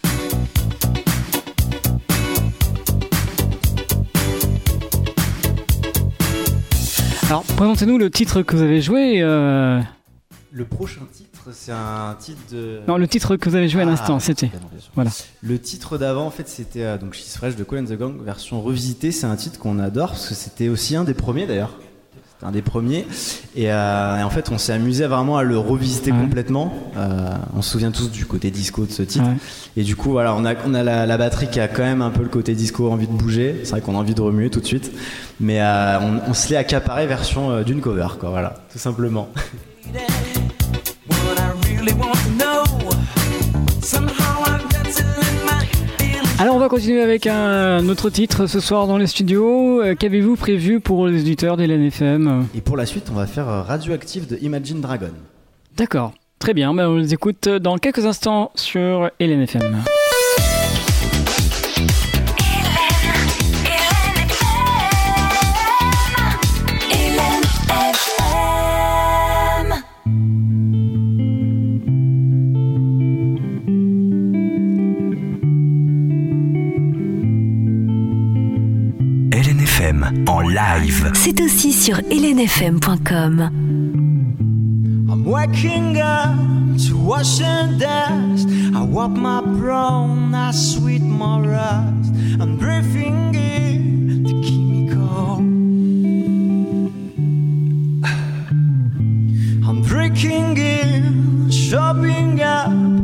Speaker 3: Alors, présentez-nous le titre que vous avez joué.
Speaker 9: Le prochain titre, c'est un titre de...
Speaker 3: Non, le titre que vous avez joué à l'instant, c'était...
Speaker 9: bien sûr.
Speaker 3: Voilà.
Speaker 9: Le titre d'avant, en fait, c'était donc She's Fresh de Kool The Gang, version revisitée. C'est un titre qu'on adore, parce que c'était aussi un des premiers, d'ailleurs. C'était un des premiers. Et en fait, on s'est amusé vraiment à le revisiter complètement. On se souvient tous du côté disco de ce titre. Ouais. Et du coup, voilà, on a la batterie qui a quand même un peu le côté disco, envie de bouger. C'est vrai qu'on a envie de remuer tout de suite. Mais on se l'est accaparé version d'une cover, quoi. Voilà, tout simplement.
Speaker 3: Alors on va continuer avec un autre titre ce soir dans les studios. Qu'avez-vous prévu pour les auditeurs d'LNFM ?
Speaker 9: Et pour la suite, on va faire Radioactive de Imagine Dragon.
Speaker 3: D'accord, très bien, on les écoute dans quelques instants sur LNFM.
Speaker 2: En live.
Speaker 1: C'est aussi sur lnfm.com.
Speaker 7: I'm waking up to wash and dust. I walk my brown, I sweet my rust. I'm breathing in the chemical. I'm drinking in, shopping up.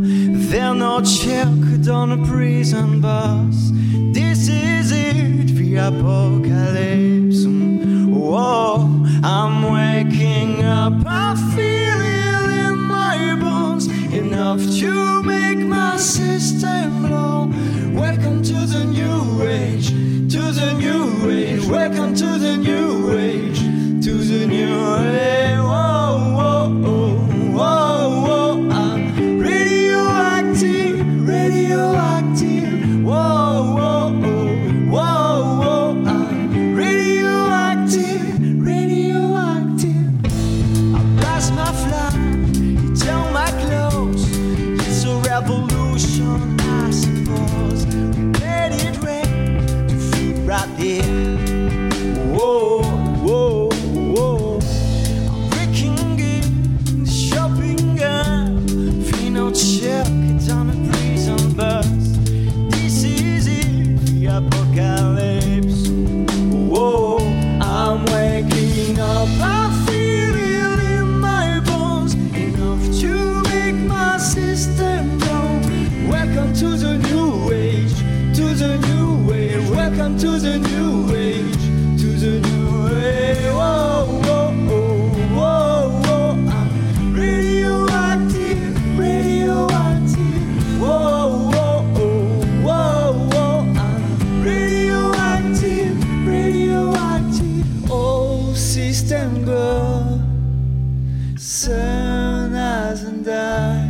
Speaker 7: They're not shackled on a prison bus. This is it, the apocalypse. Whoa, I'm waking up, I feel it in my bones, enough to make my system blow. Welcome to the new age, to the new age. Welcome to the new age, to the new age. Whoa, whoa, whoa, whoa, whoa. I'm radioactive, radioactive. Whoa, whoa, whoa, whoa, whoa. I'm radioactive, radioactive. I lost my fly, it's on my clothes. It's a revolution, I suppose. We made it rain to feel right there. Whoa, whoa, whoa. I'm breaking in, shopping gun. Final check, it's on a prison bus. This is it, the apocalypse. Whoa, I'm waking up, I feel it in my bones, enough to make my system go. Welcome to the new age, to the new age. Welcome to the new age, to the new age. Whoa, whoa, whoa, whoa, whoa. I'm radioactive, radioactive. Whoa, whoa, whoa, whoa, whoa. I'm radioactive, radioactive. Oh, system go. Sun hasn't died.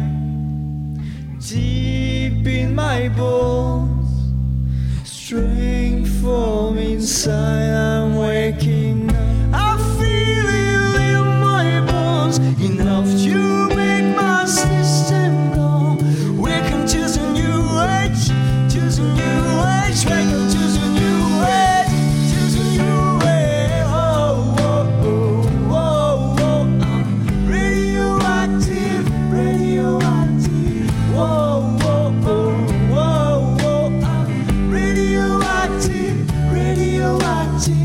Speaker 7: Deep in my bones, strength from inside, I'm waking up. I feel it in my bones, enough to make my system go. Welcome to the new age, to the new age. Welcome to the new age, to the new age. Whoa, whoa, whoa, whoa, whoa. I'm radioactive, radioactive. Whoa, whoa, whoa, whoa, whoa. I'm radioactive, radioactive.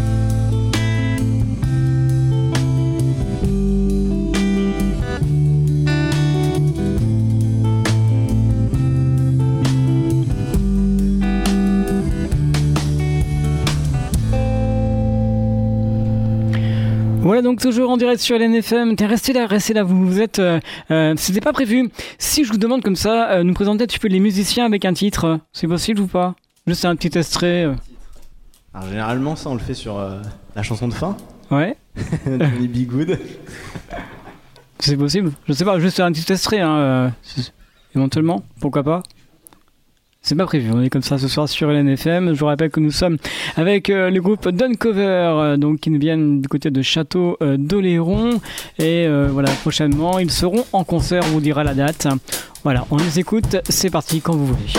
Speaker 3: Voilà, donc toujours en direct sur LNFM. Restez là, vous êtes... c'était pas prévu. Si je vous demande comme ça, nous présenter un petit peu les musiciens avec un titre, c'est possible ou pas? Juste un petit extrait.
Speaker 9: Alors généralement ça on le fait sur la chanson de fin.
Speaker 3: Ouais.
Speaker 9: Johnny B. Good.
Speaker 3: C'est possible. Je sais pas, juste un petit extrait, hein, éventuellement, pourquoi pas. C'est pas prévu, on est comme ça ce soir sur LNFM. Je vous rappelle que nous sommes avec le groupe Duncover, donc qui nous viennent du côté de Château d'Oléron. Et voilà, prochainement, ils seront en concert, on vous dira la date. Voilà, on les écoute, c'est parti quand vous voulez.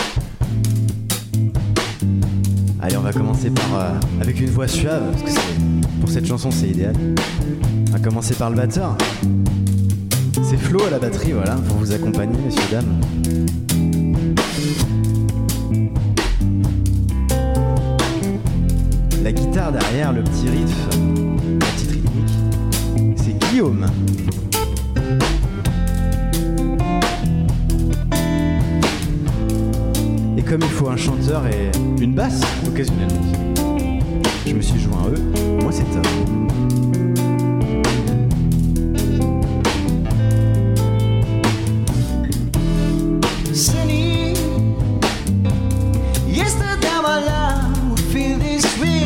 Speaker 9: Allez, on va commencer par avec une voix suave, parce que pour cette chanson c'est idéal. On va commencer par le batteur. C'est Flo à la batterie, voilà, pour vous accompagner, messieurs, dames. La guitare derrière, le petit riff, la petite rythmique, c'est Guillaume. Et comme il faut un chanteur et une basse, occasionnellement, je me suis joint à eux. Moi, c'est top.
Speaker 7: Sunny, yesterday my love would feel this way.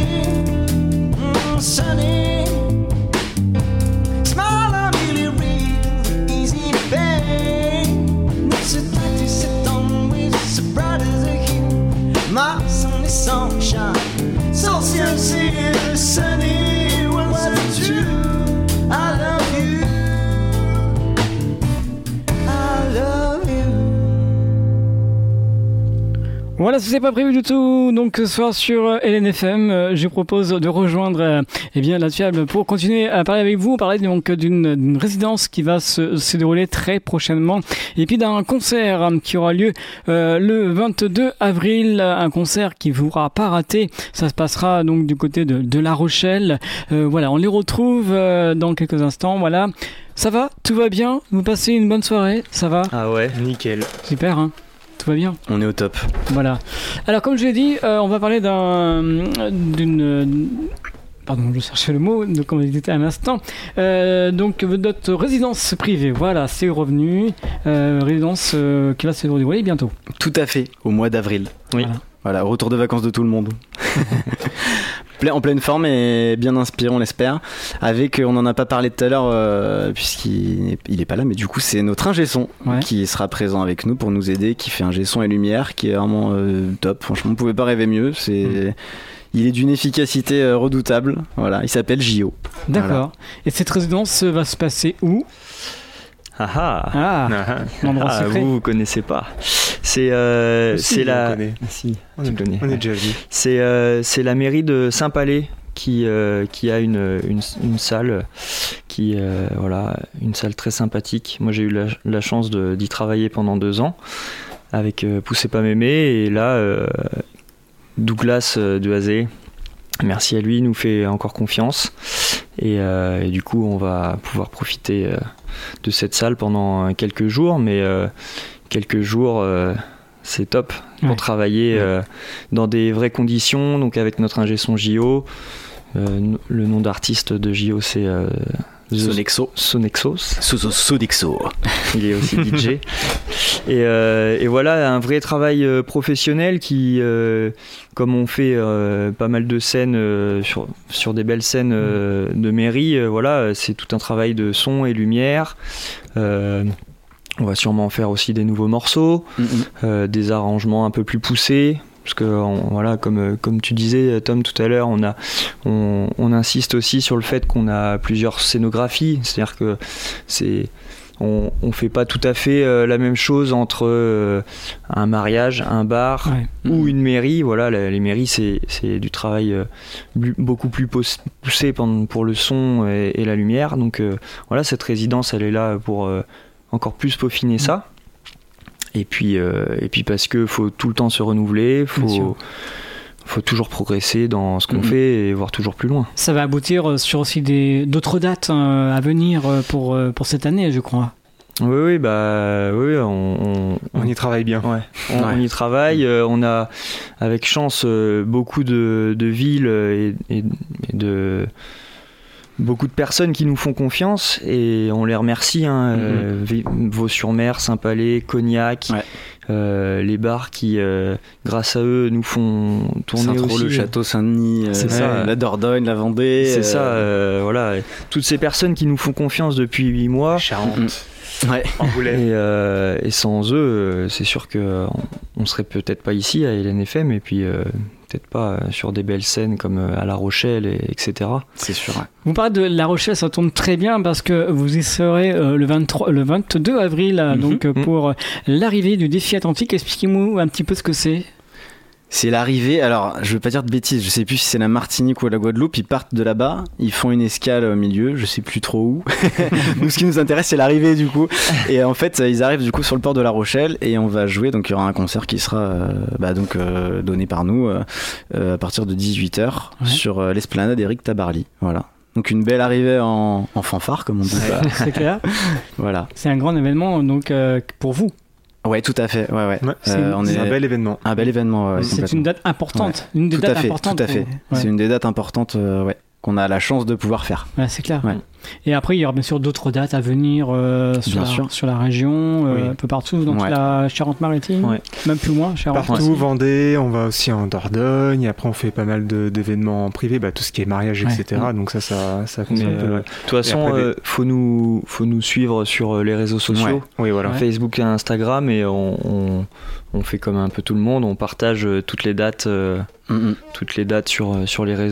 Speaker 7: Sunny, smile I'm really real, easy to pay. Next to 27 ans, with so bright as a hill. My sunny sunshine, so sincere. Sunny, once and true, I love you. I love you.
Speaker 3: Voilà, ce n'est pas prévu du tout. Donc ce soir sur LNFM, je propose de rejoindre la Fiable pour continuer à parler avec vous. On parlait donc d'une résidence qui va se dérouler très prochainement, et puis d'un concert qui aura lieu le 22 avril, un concert qui ne pourra pas rater. Ça se passera donc du côté de La Rochelle. Voilà, on les retrouve dans quelques instants. Voilà, ça va, tout va bien. Vous passez une bonne soirée, ça va?
Speaker 6: Ah ouais,
Speaker 5: nickel.
Speaker 3: Super, hein. Tout va bien.
Speaker 4: On est au top.
Speaker 3: Voilà. Alors, comme je l'ai dit, on va parler d'une... Pardon, je cherchais le mot, comme on disait à l'instant. Donc, notre résidence privée, voilà, c'est revenu. Résidence qui va se dérouler bientôt.
Speaker 4: Tout à fait, au mois d'avril.
Speaker 6: Oui.
Speaker 4: Voilà, retour de vacances de tout le monde. En pleine forme et bien inspiré, on l'espère. Avec, on n'en a pas parlé tout à l'heure, puisqu'il n'est pas là, mais du coup, c'est notre ingé son qui sera présent avec nous pour nous aider, qui fait ingé son et lumière, qui est vraiment top. Franchement, on ne pouvait pas rêver mieux. Il est d'une efficacité redoutable. Voilà, il s'appelle J.O.
Speaker 3: D'accord.
Speaker 4: Voilà.
Speaker 3: Et cette résidence va se passer où? L'endroit secret.
Speaker 6: Vous connaissez pas. C'est la. Si,
Speaker 5: on est déjà vu.
Speaker 6: C'est la mairie de Saint-Palais qui a une salle une salle très sympathique. Moi, j'ai eu la chance d'y travailler pendant 2 ans avec Poussez pas mémé, et là Douglas de Azé, merci à lui, nous fait encore confiance, et du coup on va pouvoir profiter de cette salle pendant quelques jours, mais quelques jours c'est top pour travailler dans des vraies conditions, donc avec notre ingé son J.O. Le nom d'artiste de J.O. c'est
Speaker 4: Sonexo.
Speaker 6: Sodexo. Il est aussi DJ. Et voilà, un vrai travail professionnel qui, comme on fait pas mal de scènes sur des belles scènes de mairie, voilà, c'est tout un travail de son et lumière. On va sûrement faire aussi des nouveaux morceaux, des arrangements un peu plus poussés. Parce que voilà, comme tu disais Tom tout à l'heure, on insiste aussi sur le fait qu'on a plusieurs scénographies, c'est-à-dire que on fait pas tout à fait la même chose entre un mariage, un bar ou une mairie. Voilà, les mairies c'est du travail beaucoup plus poussé pour le son et la lumière. Donc voilà, cette résidence elle est là pour encore plus peaufiner ça. Et puis parce que faut tout le temps se renouveler, faut toujours progresser dans ce qu'on fait et voir toujours plus loin.
Speaker 3: Ça va aboutir sur aussi d'autres dates à venir pour cette année, je crois.
Speaker 6: Oui, on
Speaker 5: y travaille bien.
Speaker 6: Ouais. On y travaille. On a, avec chance, beaucoup de villes et de beaucoup de personnes qui nous font confiance, et on les remercie. Vaux-sur-Mer, Saint-Palais, Cognac, les bars qui, grâce à eux, nous font tourner
Speaker 4: Saint-Tro,
Speaker 6: aussi.
Speaker 4: le Château Saint-Denis, la Dordogne, la Vendée.
Speaker 6: C'est ça, voilà. Toutes ces personnes qui nous font confiance depuis 8 mois.
Speaker 5: Charente.
Speaker 6: Angoulême. Et sans eux, c'est sûr qu'on serait peut-être pas ici à LNFM, et puis peut-être pas sur des belles scènes comme à La Rochelle, etc.
Speaker 4: C'est sûr.
Speaker 3: Vous parlez de La Rochelle, ça tombe très bien parce que vous y serez le 22 avril donc pour l'arrivée du défi Atlantique. Expliquez-moi un petit peu ce que c'est.
Speaker 4: C'est l'arrivée, alors je veux pas dire de bêtises, je sais plus si c'est la Martinique ou la Guadeloupe, ils partent de là-bas, ils font une escale au milieu, je sais plus trop où. Nous, ce qui nous intéresse, c'est l'arrivée du coup. Et en fait, ils arrivent du coup sur le port de La Rochelle et on va jouer, donc il y aura un concert qui sera donné par nous à partir de 18h sur l'esplanade Éric Tabarly. Voilà. Donc une belle arrivée en fanfare, comme on dit.
Speaker 3: C'est clair.
Speaker 4: Voilà.
Speaker 3: C'est un grand événement donc pour vous.
Speaker 4: Ouais, tout à fait. Ouais.
Speaker 5: C'est un bel événement.
Speaker 4: Un bel événement.
Speaker 3: C'est une date importante. Une des dates importantes.
Speaker 4: Tout à fait. C'est une des dates importantes qu'on a la chance de pouvoir faire.
Speaker 3: Ouais, c'est clair. Ouais. Et après, il y aura bien sûr d'autres dates à venir sur la région, un peu partout, dans la Charente-Maritime, même plus loin.
Speaker 5: Partout, Vendée, on va aussi en Dordogne, après on fait pas mal d'événements privés, tout ce qui est mariage, etc. Donc ça fonctionne un peu.
Speaker 6: De toute façon, faut nous suivre sur les réseaux sociaux, Facebook et Instagram, et on fait comme un peu tout le monde, on partage toutes les dates sur les réseaux.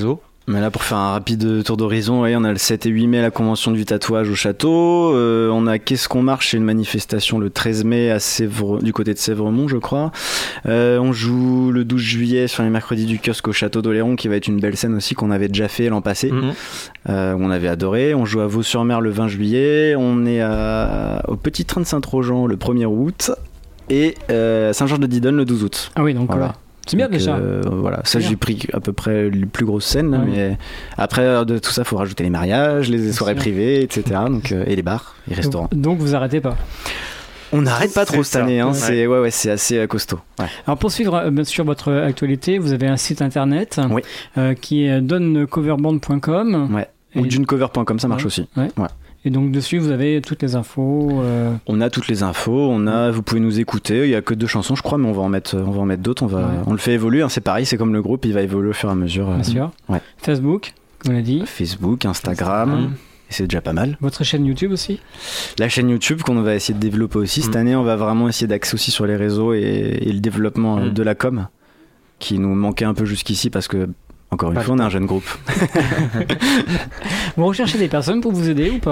Speaker 4: Mais là, pour faire un rapide tour d'horizon, on a le 7 et 8 mai la convention du tatouage au château. On a Qu'est-ce qu'on marche, c'est une manifestation le 13 mai à du côté de Sèvremont, je crois. On joue le 12 juillet sur les mercredis du kiosque au château d'Oléron, qui va être une belle scène aussi qu'on avait déjà fait l'an passé, où on avait adoré. On joue à Vaux-sur-Mer le 20 juillet. On est au Petit Train de Saint-Trojan le 1er août. Et Saint-Georges-de-Didonne le 12 août.
Speaker 3: Ah oui, donc
Speaker 4: voilà.
Speaker 3: ouais. C'est bien déjà.
Speaker 4: Voilà, ça j'ai pris à peu près les plus grosses scènes, là, mais après de tout ça, il faut rajouter les mariages, les soirées privées, etc. Donc, et les bars, les restaurants.
Speaker 3: Donc vous arrêtez pas.
Speaker 4: On n'arrête pas trop cette année, hein. C'est assez costaud. Ouais.
Speaker 3: Alors pour suivre sur votre actualité, vous avez un site internet qui est donnecoverband.com.
Speaker 4: Ouais. Ou dunecover.com, ça marche aussi.
Speaker 3: Ouais. Et donc dessus, vous avez toutes les infos.
Speaker 4: On a toutes les infos. Vous pouvez nous écouter. Il y a que 2 chansons, je crois, mais on va en mettre d'autres. On le fait évoluer. Hein, c'est pareil, c'est comme le groupe, il va évoluer au fur et à mesure.
Speaker 3: Bien sûr.
Speaker 4: Ouais.
Speaker 3: Facebook, comme on l'a dit.
Speaker 4: Facebook, Instagram. Et c'est déjà pas mal.
Speaker 3: Votre chaîne YouTube aussi.
Speaker 4: La chaîne YouTube qu'on va essayer de développer aussi cette année. On va vraiment essayer d'axer aussi sur les réseaux et le développement de la com, qui nous manquait un peu jusqu'ici parce que. Encore une fois, on est un jeune groupe.
Speaker 3: Vous recherchez des personnes pour vous aider ou pas ?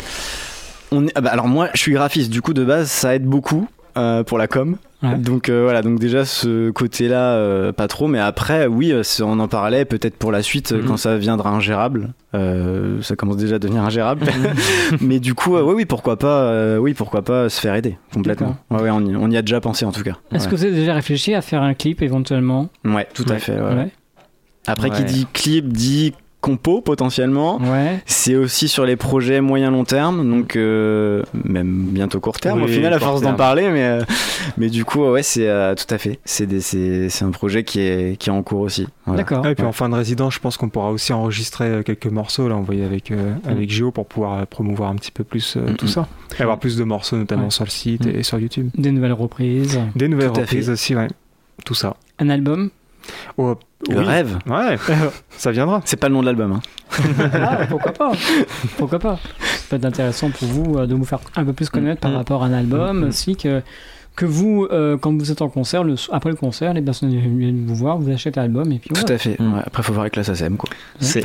Speaker 4: Alors moi, je suis graphiste. Du coup, de base, ça aide beaucoup pour la com. Ouais. Donc voilà. Donc déjà, ce côté-là, pas trop. Mais après, oui, on en parlait. Peut-être pour la suite, quand ça viendra ingérable. Ça commence déjà à devenir ingérable. Mais du coup, oui, pourquoi pas se faire aider complètement. Ouais, on y a déjà pensé en tout cas.
Speaker 3: Est-ce que vous avez déjà réfléchi à faire un clip éventuellement ?
Speaker 4: Ouais, tout à fait. Ouais. Après, qui dit clip dit compo potentiellement. Ouais. C'est aussi sur les projets moyen long terme, donc même bientôt court terme au final à force d'en parler, mais du coup c'est tout à fait. C'est un projet qui est en cours aussi. Voilà.
Speaker 3: D'accord.
Speaker 5: Et puis en fin de résidence, je pense qu'on pourra aussi enregistrer quelques morceaux là, envoyer avec Géo pour pouvoir promouvoir un petit peu plus tout ça. Et avoir plus de morceaux notamment sur le site et sur YouTube.
Speaker 3: Des nouvelles reprises.
Speaker 5: Des nouvelles reprises aussi, ouais. Tout ça.
Speaker 3: Un album.
Speaker 4: Le rêve.
Speaker 5: Ouais, ça viendra.
Speaker 4: C'est pas le nom de l'album.
Speaker 3: Pourquoi pas. Ça peut être intéressant pour vous de vous faire un peu plus connaître par rapport à un album, ainsi que vous, quand vous êtes en concert, après le concert, les personnes viennent vous voir, vous achetez l'album et puis
Speaker 4: Tout à fait. Ouais, après, il faut voir avec la SACEM, quoi.
Speaker 6: C'est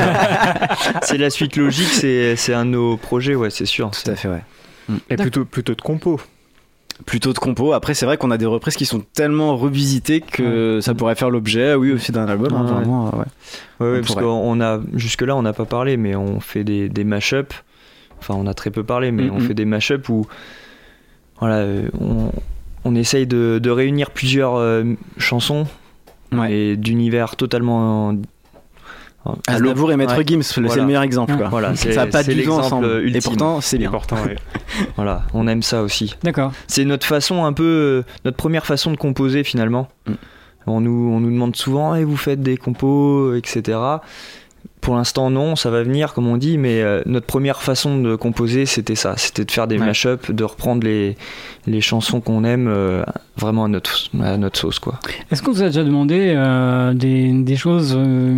Speaker 6: la suite logique, c'est un de nos projets, ouais, c'est sûr.
Speaker 4: Tout à fait, ouais.
Speaker 5: Et plutôt de compos.
Speaker 4: Plutôt de compos. Après, c'est vrai qu'on a des reprises qui sont tellement revisitées que ça pourrait faire l'objet, aussi d'un album. Vraiment,
Speaker 6: ouais, parce qu'on a jusque-là, on n'a pas parlé, mais on fait des mash-up. Enfin, on a très peu parlé, mais on fait des mash-up où, voilà, on essaye de réunir plusieurs chansons et d'univers totalement.
Speaker 4: Aznavour et Maître Gims, c'est le meilleur exemple. Quoi.
Speaker 6: Voilà,
Speaker 4: ça n'a pas du tout ensemble.
Speaker 6: Ultime.
Speaker 4: Et pourtant, c'est bien.
Speaker 6: Voilà, on aime ça aussi.
Speaker 3: D'accord.
Speaker 6: C'est notre façon notre première façon de composer finalement. On nous demande souvent, vous faites des compos, etc. Pour l'instant, non, ça va venir, comme on dit, mais notre première façon de composer, c'était ça. C'était de faire des mash-up, de reprendre les chansons qu'on aime vraiment à notre sauce, quoi.
Speaker 3: Est-ce que vous avez déjà demandé des choses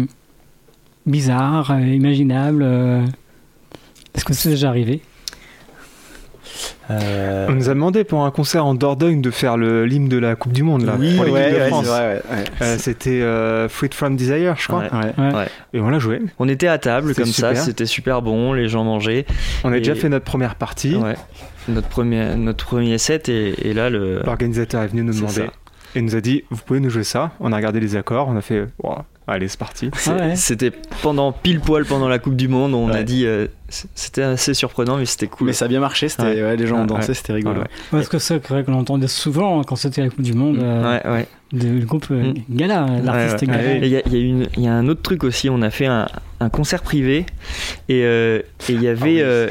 Speaker 3: bizarres, imaginables Est-ce que c'est déjà arrivé ?
Speaker 5: On nous a demandé pour un concert en Dordogne de faire l'hymne de la Coupe du Monde là, pour l'équipe de France. C'était Fruit from Desire, je crois. Et on l'a joué.
Speaker 6: On était à table comme ça, c'était super bon, les gens mangeaient.
Speaker 5: On a déjà fait notre première partie.
Speaker 6: Notre premier set et là
Speaker 5: l'organisateur est venu nous demander et nous a dit vous pouvez nous jouer ça. On a regardé les accords, on a fait allez, c'est parti.
Speaker 6: C'était pile poil pendant la Coupe du Monde. On a dit, c'était assez surprenant, mais c'était cool.
Speaker 4: Mais ça a bien marché. Les gens ont dansé, c'était rigolo.
Speaker 3: Parce que c'est vrai qu'on entendait souvent quand c'était la Coupe du Monde. Le groupe Gala, l'artiste Gala.
Speaker 6: Il y a un autre truc aussi. On a fait un concert privé et il y avait.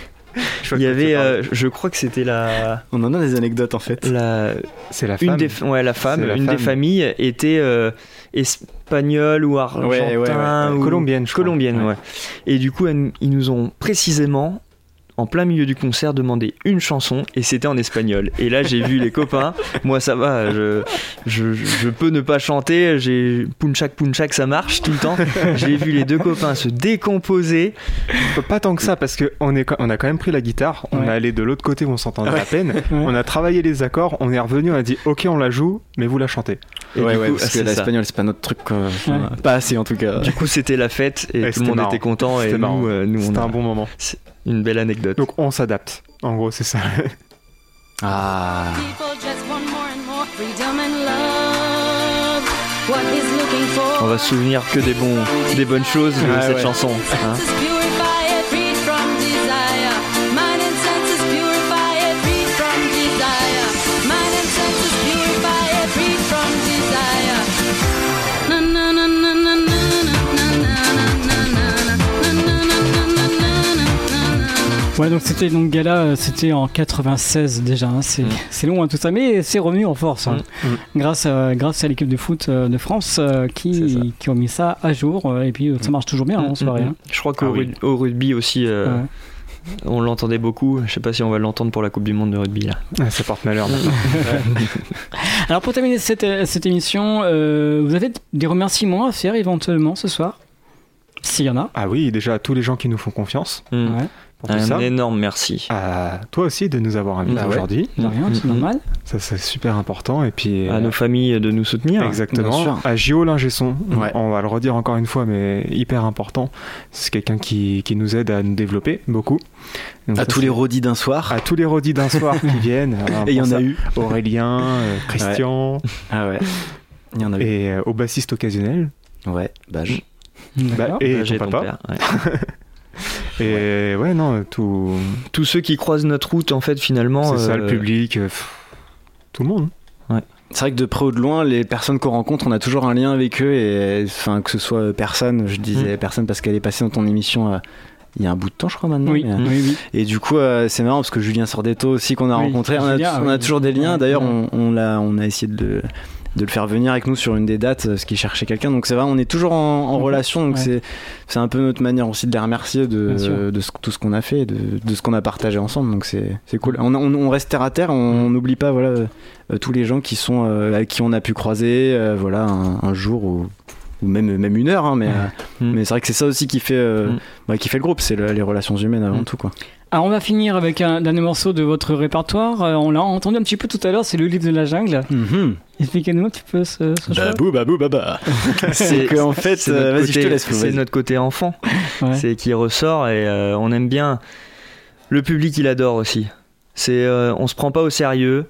Speaker 6: Je crois que c'était la.
Speaker 4: On en a des anecdotes en fait.
Speaker 5: C'est la femme.
Speaker 6: La femme. Une des familles était espagnole ou argentin ou
Speaker 5: colombienne.
Speaker 6: Et du coup, ils nous ont précisément en plein milieu du concert, demander une chanson et c'était en espagnol. Et là, j'ai vu les copains. Moi, ça va, je peux ne pas chanter. J'ai punchak, ça marche tout le temps. J'ai vu les deux copains se décomposer.
Speaker 5: Pas tant que ça, parce qu'on a quand même pris la guitare. On est allé de l'autre côté où on s'entendait à peine. On a travaillé les accords. On est revenu. On a dit ok, on la joue, mais vous la chantez.
Speaker 6: Et
Speaker 4: ouais,
Speaker 6: du coup,
Speaker 4: parce que l'espagnol, c'est pas notre truc. Pas assez en tout cas.
Speaker 6: Du coup, c'était la fête et tout le monde
Speaker 5: marrant.
Speaker 6: était content. Et nous,
Speaker 5: c'était un bon moment.
Speaker 6: C'est une belle anecdote.
Speaker 5: Donc on s'adapte. En gros, c'est ça.
Speaker 4: Ah.
Speaker 6: On va se souvenir que des bonnes choses de cette chanson. Hein.
Speaker 3: Ouais, donc c'était donc Gala, c'était en 96 déjà, hein, c'est long tout ça, mais c'est revenu en force, hein, grâce à l'équipe de foot de France qui ont mis ça à jour, et puis ça marche toujours bien en soirée. Hein.
Speaker 6: Je crois qu'au rugby aussi, on l'entendait beaucoup, je sais pas si on va l'entendre pour la Coupe du Monde de rugby là.
Speaker 5: Ça porte malheur.
Speaker 3: Alors pour terminer cette émission, vous avez des remerciements à faire éventuellement ce soir, s'il y en a.
Speaker 5: Ah oui, déjà à tous les gens qui nous font confiance.
Speaker 6: Énorme merci
Speaker 5: à toi aussi de nous avoir invités aujourd'hui.
Speaker 3: De rien, c'est normal.
Speaker 5: Ça c'est super important. Et puis
Speaker 6: à nos familles de nous soutenir.
Speaker 5: Exactement. À Gio Lingesson, on va le redire encore une fois, mais hyper important. C'est quelqu'un qui nous aide à nous développer beaucoup. Donc
Speaker 4: à tous les rodis d'un soir.
Speaker 5: À tous les rodis d'un soir qui viennent.
Speaker 4: Et il y en a eu.
Speaker 5: Aurélien, Christian.
Speaker 4: Ah ouais. Il y en a eu.
Speaker 5: Et au bassiste occasionnel.
Speaker 4: Ouais, Bage.
Speaker 5: Et ton papa.
Speaker 6: Père,
Speaker 5: Et
Speaker 6: tous ceux qui croisent notre route en fait finalement.
Speaker 5: C'est ça, le public, tout le monde.
Speaker 6: Ouais.
Speaker 4: C'est vrai que de près ou de loin, les personnes qu'on rencontre, on a toujours un lien avec eux, et enfin que ce soit personne, je disais personne parce qu'elle est passée dans ton émission. Il y a un bout de temps, je crois, maintenant.
Speaker 3: Oui.
Speaker 4: Et du coup, c'est marrant parce que Julien Sordetto aussi qu'on a rencontré, on a toujours des liens. D'ailleurs, on a essayé de le faire venir avec nous sur une des dates, parce qu'il cherchait quelqu'un. Donc c'est vrai, on est toujours en relation. Donc c'est un peu notre manière aussi de les remercier de tout ce qu'on a fait, de ce qu'on a partagé ensemble. Donc c'est cool. On reste terre à terre. On n'oublie pas tous les gens qui sont avec qui on a pu croiser un jour ou même une heure. Hein, mais c'est vrai que c'est ça aussi qui fait le groupe. C'est les relations humaines avant tout, quoi.
Speaker 3: Alors on va finir avec un dernier morceau de votre répertoire. On l'a entendu un petit peu tout à l'heure, c'est le livre de la jungle. Expliquez-nous un petit peu ce choix.
Speaker 4: Babou. C'est qu'en fait, vas-y, je te laisse.
Speaker 6: C'est notre côté enfant, c'est qui ressort et on aime bien. Le public, il adore aussi. On se prend pas au sérieux.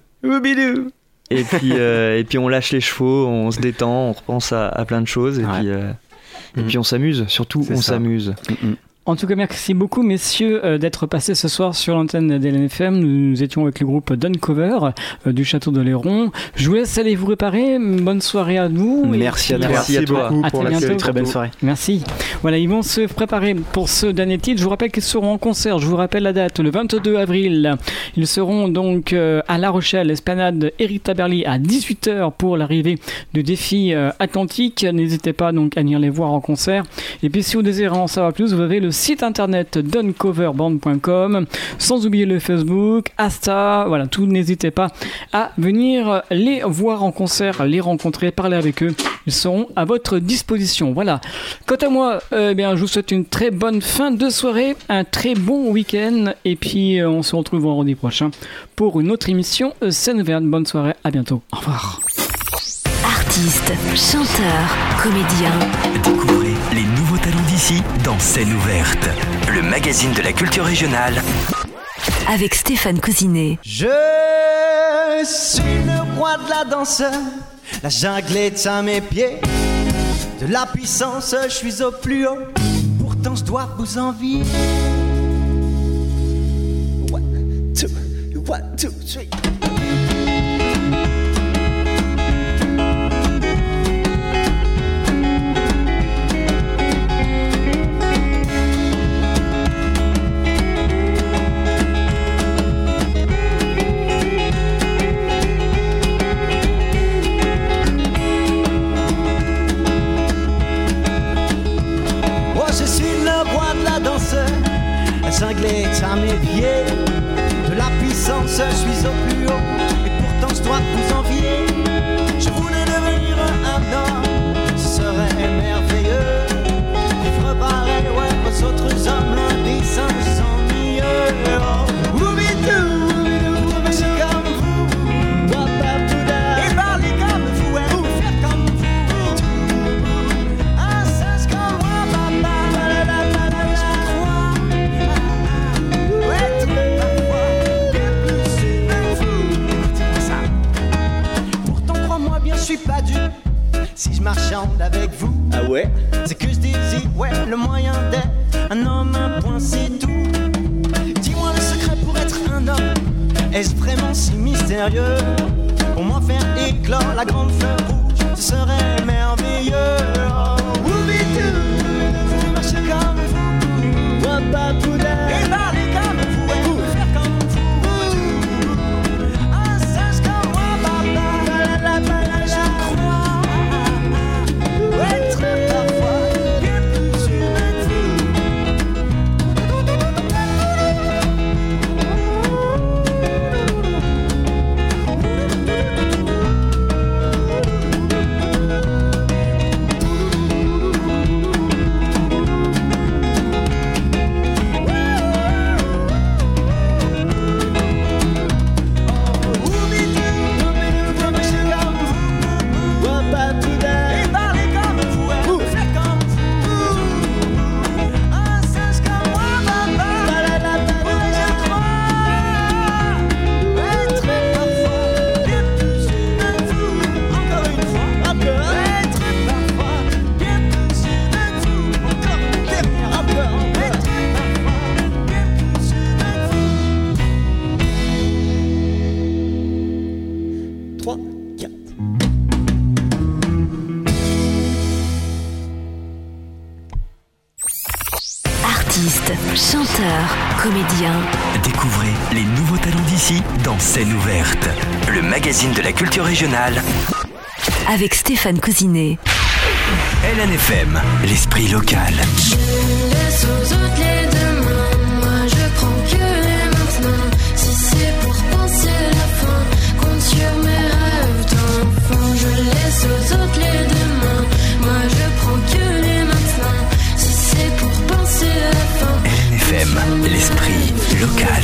Speaker 6: Et puis on lâche les chevaux, on se détend, on repense à plein de choses et puis on s'amuse. Surtout, on s'amuse.
Speaker 3: En tout cas, merci beaucoup, messieurs, d'être passés ce soir sur l'antenne d'LNFM. Nous étions avec le groupe Duncover du Château de Léron. Je vous laisse aller vous réparer. Bonne soirée à vous.
Speaker 4: Merci à toi.
Speaker 6: Merci à toi.
Speaker 5: Beaucoup pour l'accueil.
Speaker 4: Très belle soirée.
Speaker 3: Merci. Voilà, ils vont se préparer pour ce dernier titre. Je vous rappelle qu'ils seront en concert. Je vous rappelle la date, le 22 avril. Ils seront donc à La Rochelle, Esplanade Éric Taberly à 18h pour l'arrivée du défi Atlantique. N'hésitez pas donc à venir les voir en concert. Et puis si vous désirez en savoir plus, vous avez le site internet duncoverband.com, sans oublier le Facebook, Insta, voilà, tout. N'hésitez pas à venir les voir en concert, les rencontrer, parler avec eux. Ils seront à votre disposition. Voilà. Quant à moi, je vous souhaite une très bonne fin de soirée, un très bon week-end, et puis on se retrouve vendredi prochain pour une autre émission Scène Ouverte. Bonne soirée, à bientôt. Au revoir.
Speaker 1: Artistes, chanteurs, comédiens.
Speaker 2: Découvrez les nouveaux talents d'ici dans Scène Ouverte, le magazine de la culture régionale.
Speaker 1: Avec Stéphane Cousinet.
Speaker 7: Je suis le roi de la danse, la jungle est à mes pieds. De la puissance, je suis au plus haut, pourtant je dois vous envier. 1, 2, 1, 2, 3. La jungle est à mes pieds. De la puissance, je suis au plus haut. Et pourtant, je dois vous envier. Je voulais devenir un homme, ce serait merveilleux. Vivre pareil, ouais, aux autres hommes, loin des singes ennuyeux. Oh, oubidou, je suis comme vous. Et parler comme vous, et vous faire comme vous. Un singe comme moi, papa. Ouais, trop parfois, bien plus humain que vous. Dis-moi ça. Pourtant, crois-moi bien, je suis pas dupe. Si je marchande avec vous,
Speaker 4: Ah ouais?
Speaker 7: c'est que je désire, ouais, le moyen d'être un homme, un point, c'est tout. Dis-moi le secret pour être un homme. Est-ce vraiment si mystérieux? Pour moi faire éclore la grande fleur rouge, ce serait merveilleux. Oh, oubidou, marcher comme vous, et parler comme vous, et vous faire comme vous. Un singe comme moi, papa, je crois être parfois bien plus humain que vous. Et parler comme vous, et vous faire comme vous. Un singe comme moi, papa, je crois être parfois bien plus humain que vous. Encore une fois, être parfois bien plus humain que vous. Encore une dernière, être parfois bien plus humain que vous. 3, 4.
Speaker 1: Artistes, chanteurs, comédiens.
Speaker 2: Découvrez les nouveaux talents d'ici dans Scène ouverte, le magazine de la culture régionale.
Speaker 1: Avec Stéphane Cousinet.
Speaker 2: LNFM, l'esprit local.
Speaker 10: Laisse aux autres les demain, moi je prends que les maintenant. Si c'est pour penser la fin, compte sur mes rêves d'enfant. Je laisse aux autres les demain, moi je prends que les maintenant. Si c'est pour penser la fin.
Speaker 2: LNFM, l'esprit local.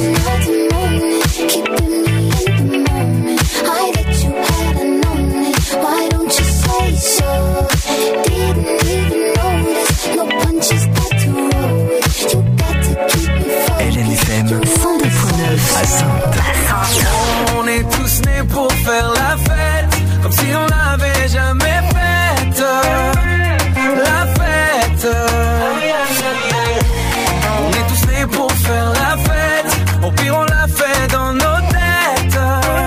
Speaker 10: Why don't you say so? Didn't even notice. No punches got to roll with. You got to keep me focused.
Speaker 2: LNFM
Speaker 1: 102.9
Speaker 2: à Sainte.
Speaker 11: On est tous nés pour faire la fête, comme si on l'avait jamais faite. La fête. On est tous nés pour faire la fête, au pire on la fait dans nos têtes,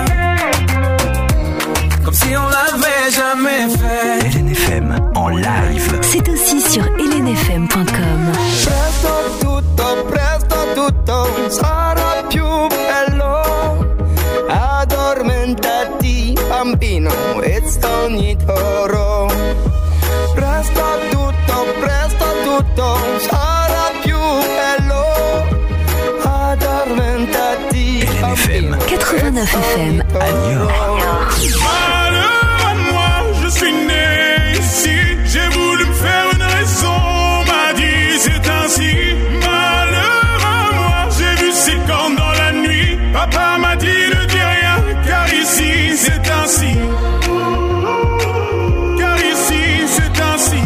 Speaker 11: comme si on l'avait jamais fait.
Speaker 2: LNFM en live.
Speaker 1: C'est aussi sur lnfm.com.
Speaker 11: Presto tutto sarà più bello. Addormentati bambino e sogni d'oro. Presto tutto sarà più bello. Addormentati
Speaker 2: LNFM
Speaker 1: 89 FM
Speaker 2: à Niort.
Speaker 12: Malheur à moi, je suis né ici. J'ai voulu me faire une raison, m'a dit c'est ainsi. Malheur à moi, j'ai vu ces cornes dans la nuit. Papa m'a dit ne dis rien, car ici c'est ainsi. Car ici c'est ainsi.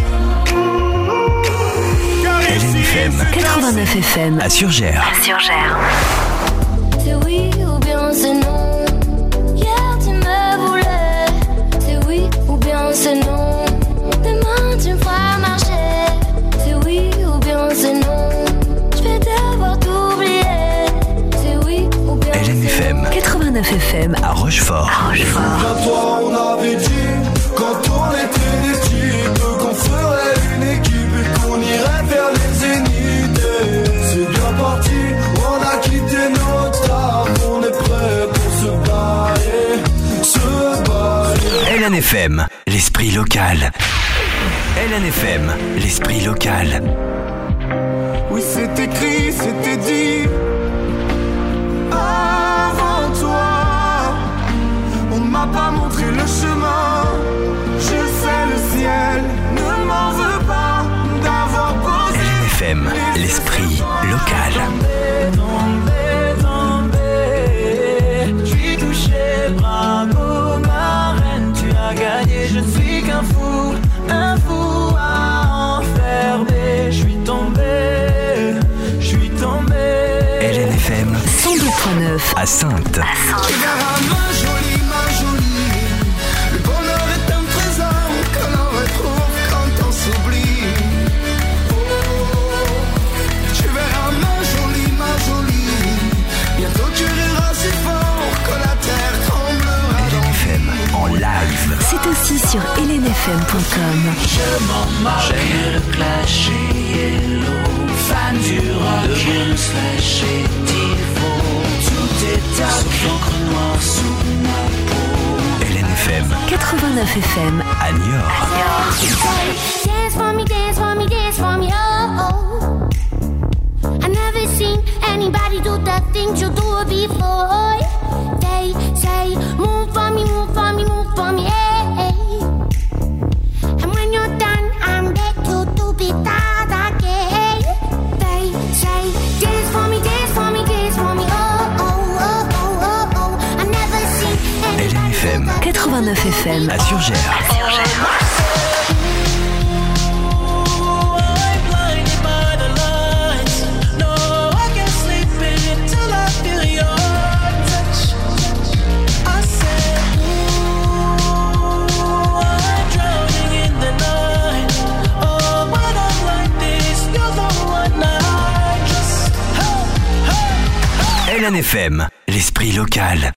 Speaker 12: Car ici
Speaker 2: LNFM
Speaker 1: 89 FM
Speaker 2: à Surgères.
Speaker 10: C'est oui ou bien c'est non. Hier tu me voulais. C'est oui ou bien c'est non. Demain tu me feras marcher. C'est oui ou bien c'est non. Je vais devoir t'oublier. C'est oui ou bien c'est non.
Speaker 2: LNFM
Speaker 1: 89 FM
Speaker 2: à Rochefort.
Speaker 11: Toi on avait dit, quand on était des types, qu'on ferait une équipe et qu'on irait vers les zéniths. C'est bien parti, on a quitté notre taf, on est prêt pour se bailler.
Speaker 2: LNFM, l'esprit local. LNFM, l'esprit local.
Speaker 11: Oui, c'est écrit, c'était dit. Avant toi, on m'a pas montré le chemin. Je sais le ciel ne m'en veut pas d'avoir posé.
Speaker 2: LNFM, l'esprit local.
Speaker 7: Je suis touché, bravo ma reine, tu as gagné. Je ne suis qu'un fou à enfermer. Je suis tombé.
Speaker 2: LNFM
Speaker 1: 102.9
Speaker 2: à Saintes.
Speaker 11: Tu verras ma jolie, le bonheur est un trésor que l'on retrouve quand on s'oublie. Tu verras ma jolie, bientôt tu riras si fort que la terre tremblera.
Speaker 2: LNFM en live.
Speaker 1: C'est aussi sur LNFM.com.
Speaker 7: Je m'en moque, j'aime le clash et yellow, fan du rock, de blues, slash et divo. Tout est à l'encre noire sous ma peau.
Speaker 2: LNFM
Speaker 1: 89 FM
Speaker 2: à Niort.
Speaker 10: Dance for me, dance for me, dance for me, oh, oh. I never seen anybody do the things you do before. They say, move for me, move for me, move for me, hey, hey. And when you're done, I'm back to do be that again. They say, dance for me, dance for me, dance for me, oh, oh, oh, oh, oh, oh. I never seen anybody do
Speaker 2: LNFM
Speaker 1: 89 FM
Speaker 2: à Surgères. LNFM, l'esprit local.